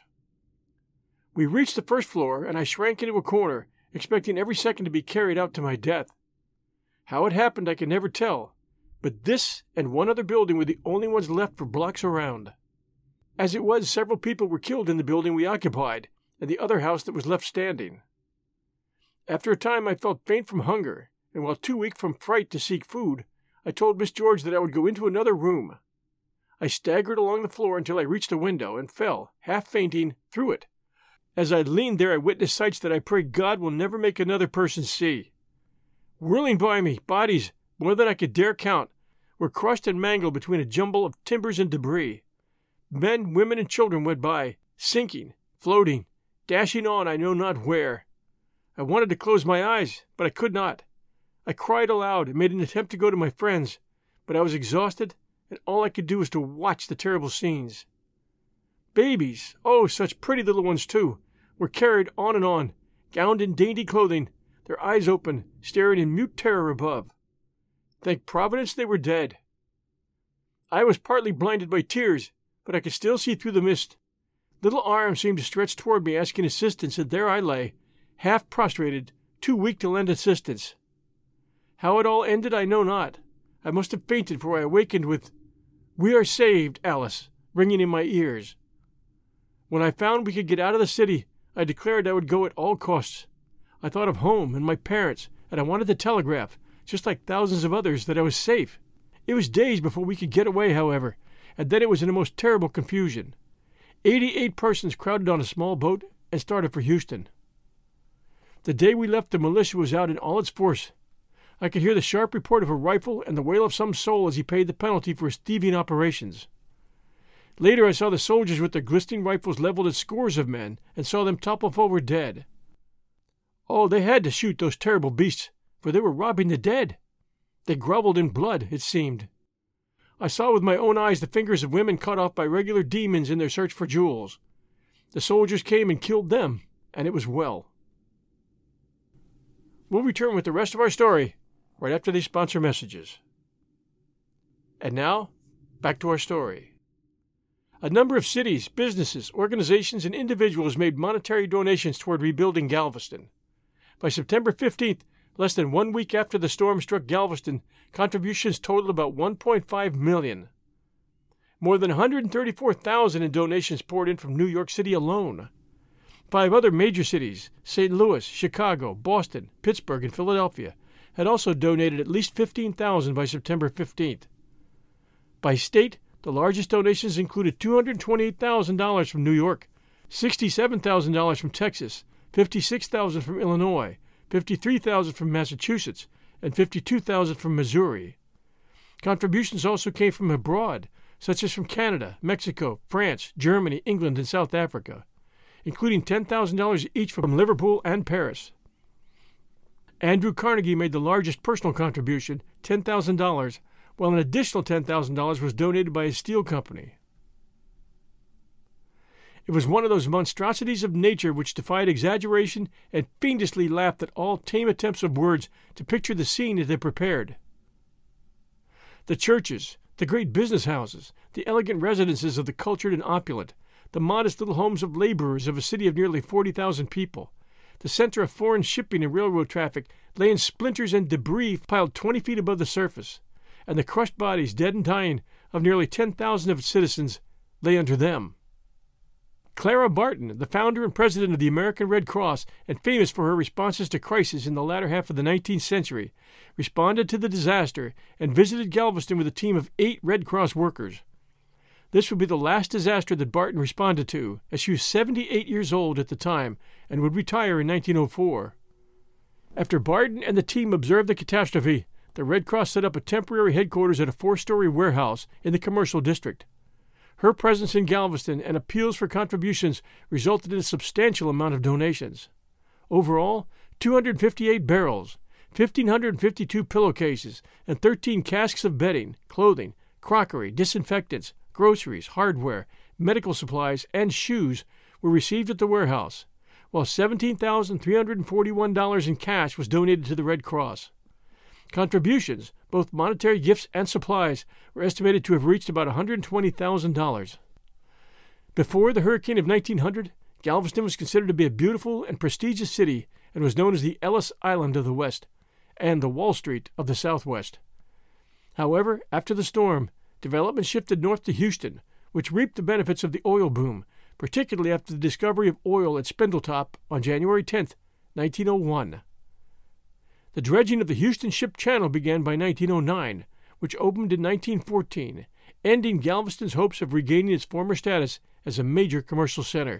We reached the first floor, and I shrank into a corner, expecting every second to be carried out to my death. How it happened I can never tell, but this and one other building were the only ones left for blocks around. As it was, several people were killed in the building we occupied, and the other house that was left standing. After a time I felt faint from hunger, and while too weak from fright to seek food, I told Miss George that I would go into another room. I staggered along the floor until I reached a window, and fell, half fainting, through it. As I leaned there I witnessed sights that I pray God will never make another person see. Whirling by me, bodies, more than I could dare count, were crushed and mangled between a jumble of timbers and debris. Men, women, and children went by, sinking, floating, dashing on I know not where. I wanted to close my eyes, but I could not. I cried aloud and made an attempt to go to my friends, but I was exhausted, and all I could do was to watch the terrible scenes. Babies, oh, such pretty little ones too, were carried on, gowned in dainty clothing, their eyes open, staring in mute terror above. Thank Providence they were dead. I was partly blinded by tears, but I could still see through the mist. Little arms seemed to stretch toward me asking assistance, and there I lay, half prostrated, too weak to lend assistance. How it all ended I know not. I must have fainted, for I awakened with, "We are saved, Alice," ringing in my ears. When I found we could get out of the city, I declared I would go at all costs. I thought of home and my parents, and I wanted to telegraph, just like thousands of others, that I was safe. It was days before we could get away, however, and then it was in the most terrible confusion. 88 persons crowded on a small boat and started for Houston. The day we left, the militia was out in all its force. I could hear the sharp report of a rifle and the wail of some soul as he paid the penalty for his thieving operations. Later I saw the soldiers with their glistening rifles leveled at scores of men and saw them topple forward dead. Oh, they had to shoot those terrible beasts, for they were robbing the dead. They groveled in blood, it seemed. I saw with my own eyes the fingers of women cut off by regular demons in their search for jewels. The soldiers came and killed them, and it was well. We'll return with the rest of our story right after these sponsor messages. And now, back to our story. A number of cities, businesses, organizations, and individuals made monetary donations toward rebuilding Galveston. By September 15th, less than 1 week after the storm struck Galveston, contributions totaled about $1.5 million. More than $134,000 in donations poured in from New York City alone. 5 other major cities, St. Louis, Chicago, Boston, Pittsburgh, and Philadelphia, had also donated at least $15,000 by September 15th. By state, the largest donations included $228,000 from New York, $67,000 from Texas, $56,000 from Illinois, $53,000 from Massachusetts, and $52,000 from Missouri. Contributions also came from abroad, such as from Canada, Mexico, France, Germany, England, and South Africa, including $10,000 each from Liverpool and Paris. Andrew Carnegie made the largest personal contribution, $10,000, while an additional $10,000 was donated by his steel company. It was one of those monstrosities of nature which defied exaggeration and fiendishly laughed at all tame attempts of words to picture the scene it had prepared. The churches, the great business houses, the elegant residences of the cultured and opulent, the modest little homes of laborers of a city of nearly 40,000 people, the center of foreign shipping and railroad traffic lay in splinters and debris piled 20 feet above the surface, and the crushed bodies, dead and dying, of nearly 10,000 of its citizens lay under them. Clara Barton, the founder and president of the American Red Cross and famous for her responses to crisis in the latter half of the 19th century, responded to the disaster and visited Galveston with a team of 8 Red Cross workers. This would be the last disaster that Barton responded to, as she was 78 years old at the time and would retire in 1904. After Barton and the team observed the catastrophe, the Red Cross set up a temporary headquarters at a 4-story warehouse in the commercial district. Her presence in Galveston and appeals for contributions resulted in a substantial amount of donations. Overall, 258 barrels, 1,552 pillowcases, and 13 casks of bedding, clothing, crockery, disinfectants, groceries, hardware, medical supplies, and shoes were received at the warehouse, while $17,341 in cash was donated to the Red Cross. Contributions, both monetary gifts and supplies, were estimated to have reached about $120,000. Before the hurricane of 1900, Galveston was considered to be a beautiful and prestigious city and was known as the Ellis Island of the West and the Wall Street of the Southwest. However, after the storm, development shifted north to Houston, which reaped the benefits of the oil boom, particularly after the discovery of oil at Spindletop on January 10, 1901. The dredging of the Houston Ship Channel began by 1909, which opened in 1914, ending Galveston's hopes of regaining its former status as a major commercial center.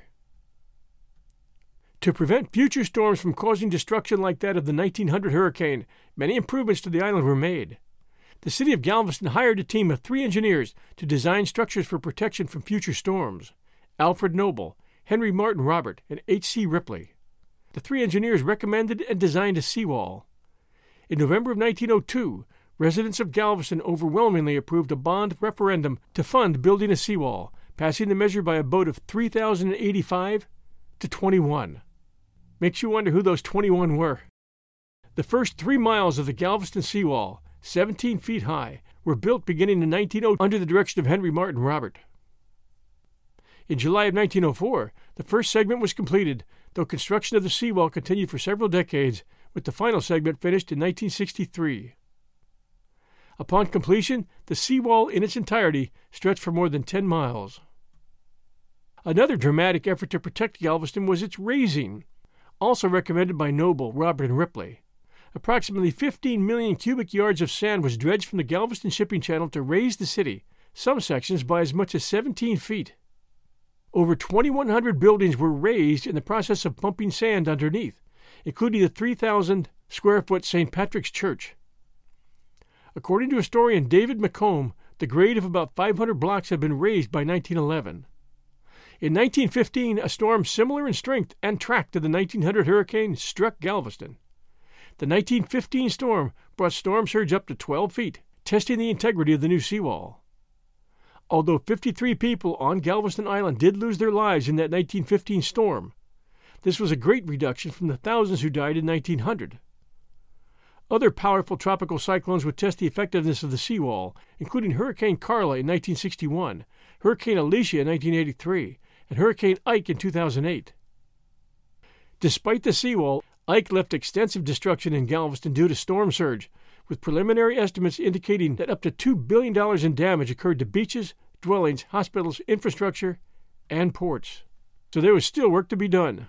To prevent future storms from causing destruction like that of the 1900 hurricane, many improvements to the island were made. The city of Galveston hired a team of 3 engineers to design structures for protection from future storms: Alfred Noble, Henry Martin Robert, and H.C. Ripley. The 3 engineers recommended and designed a seawall. In November of 1902, residents of Galveston overwhelmingly approved a bond referendum to fund building a seawall, passing the measure by a vote of 3,085 to 21. Makes you wonder who those 21 were. The first 3 miles of the Galveston seawall, 17 feet high, were built beginning in 1902 under the direction of Henry Martin Robert. In July of 1904, the first segment was completed, though construction of the seawall continued for several decades, with the final segment finished in 1963. Upon completion, the seawall in its entirety stretched for more than 10 miles. Another dramatic effort to protect Galveston was its raising, also recommended by Noble, Robert, and Ripley. Approximately 15 million cubic yards of sand was dredged from the Galveston shipping channel to raise the city, some sections by as much as 17 feet. Over 2,100 buildings were raised in the process of pumping sand underneath, including the 3,000-square-foot St. Patrick's Church. According to historian David McComb, the grade of about 500 blocks had been raised by 1911. In 1915, a storm similar in strength and track to the 1900 hurricane struck Galveston. The 1915 storm brought storm surge up to 12 feet, testing the integrity of the new seawall. Although 53 people on Galveston Island did lose their lives in that 1915 storm, this was a great reduction from the thousands who died in 1900. Other powerful tropical cyclones would test the effectiveness of the seawall, including Hurricane Carla in 1961, Hurricane Alicia in 1983, and Hurricane Ike in 2008. Despite the seawall, Ike left extensive destruction in Galveston due to storm surge, with preliminary estimates indicating that up to $2 billion in damage occurred to beaches, dwellings, hospitals, infrastructure, and ports. So there was still work to be done.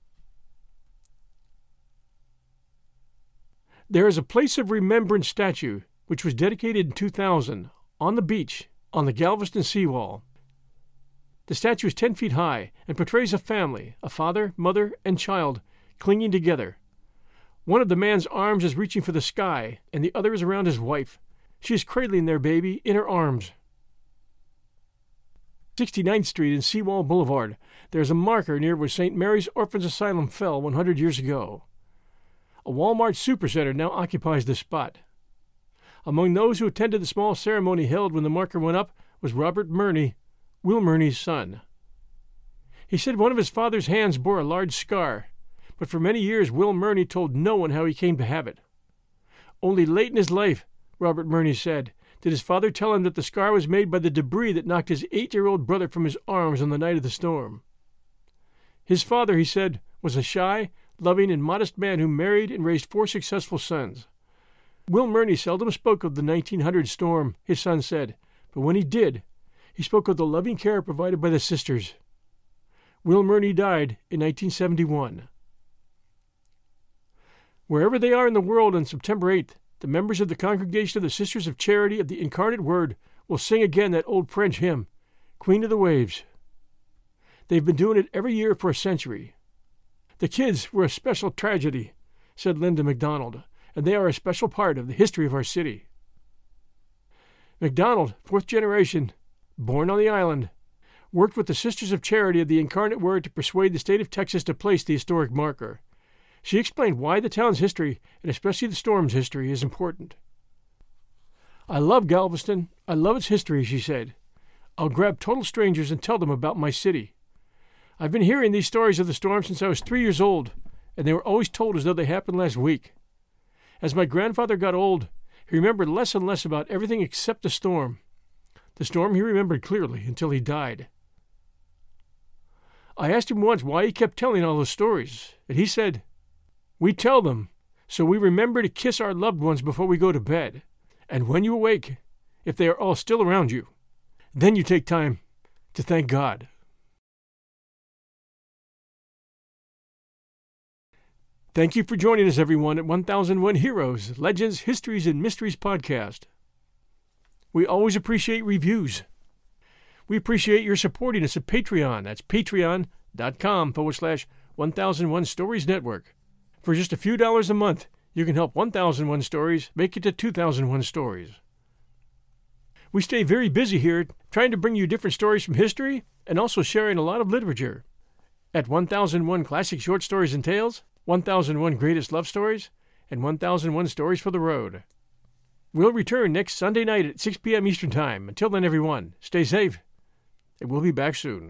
There is a place of remembrance statue, which was dedicated in 2000, on the beach, on the Galveston seawall. The statue is 10 feet high and portrays a family, a father, mother, and child, clinging together. One of the man's arms is reaching for the sky, and the other is around his wife. She is cradling their baby in her arms. 69th Street and Seawall Boulevard, there is a marker near where St. Mary's Orphans Asylum fell 100 years ago. A Walmart supercenter now occupies this spot. Among those who attended the small ceremony held when the marker went up was Robert Murney, Will Murney's son. He said one of his father's hands bore a large scar, but for many years Will Murney told no one how he came to have it. Only late in his life, Robert Murney said, did his father tell him that the scar was made by the debris that knocked his 8-year-old brother from his arms on the night of the storm. His father, he said, was a shy, loving, and modest man who married and raised 4 successful sons. Will Murney seldom spoke of the 1900 storm, his son said, but when he did, he spoke of the loving care provided by the sisters. Will Murney died in 1971. Wherever they are in the world on September 8th, the members of the Congregation of the Sisters of Charity of the Incarnate Word will sing again that old French hymn, Queen of the Waves. They've been doing it every year for a century. The kids were a special tragedy, said Linda McDonald, and they are a special part of the history of our city. McDonald, 4th generation, born on the island, worked with the Sisters of Charity of the Incarnate Word to persuade the state of Texas to place the historic marker. She explained why the town's history, and especially the storm's history, is important. I love Galveston. I love its history, she said. I'll grab total strangers and tell them about my city. I've been hearing these stories of the storm since I was 3 years old, and they were always told as though they happened last week. As my grandfather got old, he remembered less and less about everything except the storm. The storm he remembered clearly until he died. I asked him once why he kept telling all those stories, and he said, "We tell them so we remember to kiss our loved ones before we go to bed, and when you awake, if they are all still around you, then you take time to thank God." Thank you for joining us, everyone, at 1001 Heroes, Legends, Histories, and Mysteries podcast. We always appreciate reviews. We appreciate your supporting us at Patreon. That's patreon.com/1001 Stories Network. For just a few dollars a month, you can help 1001 Stories make it to 2001 Stories. We stay very busy here trying to bring you different stories from history and also sharing a lot of literature. At 1001 Classic Short Stories and Tales, 1001 Greatest Love Stories, and 1001 Stories for the Road. We'll return next Sunday night at 6 p.m. Eastern Time. Until then, everyone, stay safe, and we'll be back soon.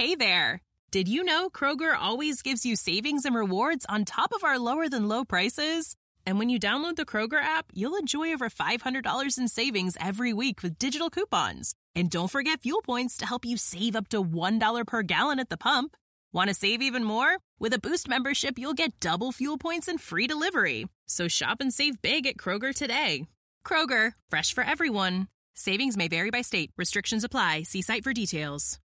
Hey there! Did you know Kroger always gives you savings and rewards on top of our lower-than-low prices? And when you download the Kroger app, you'll enjoy over $500 in savings every week with digital coupons. And don't forget fuel points to help you save up to $1 per gallon at the pump. Want to save even more? With a Boost membership, you'll get double fuel points and free delivery. So shop and save big at Kroger today. Kroger, fresh for everyone. Savings may vary by state. Restrictions apply. See site for details.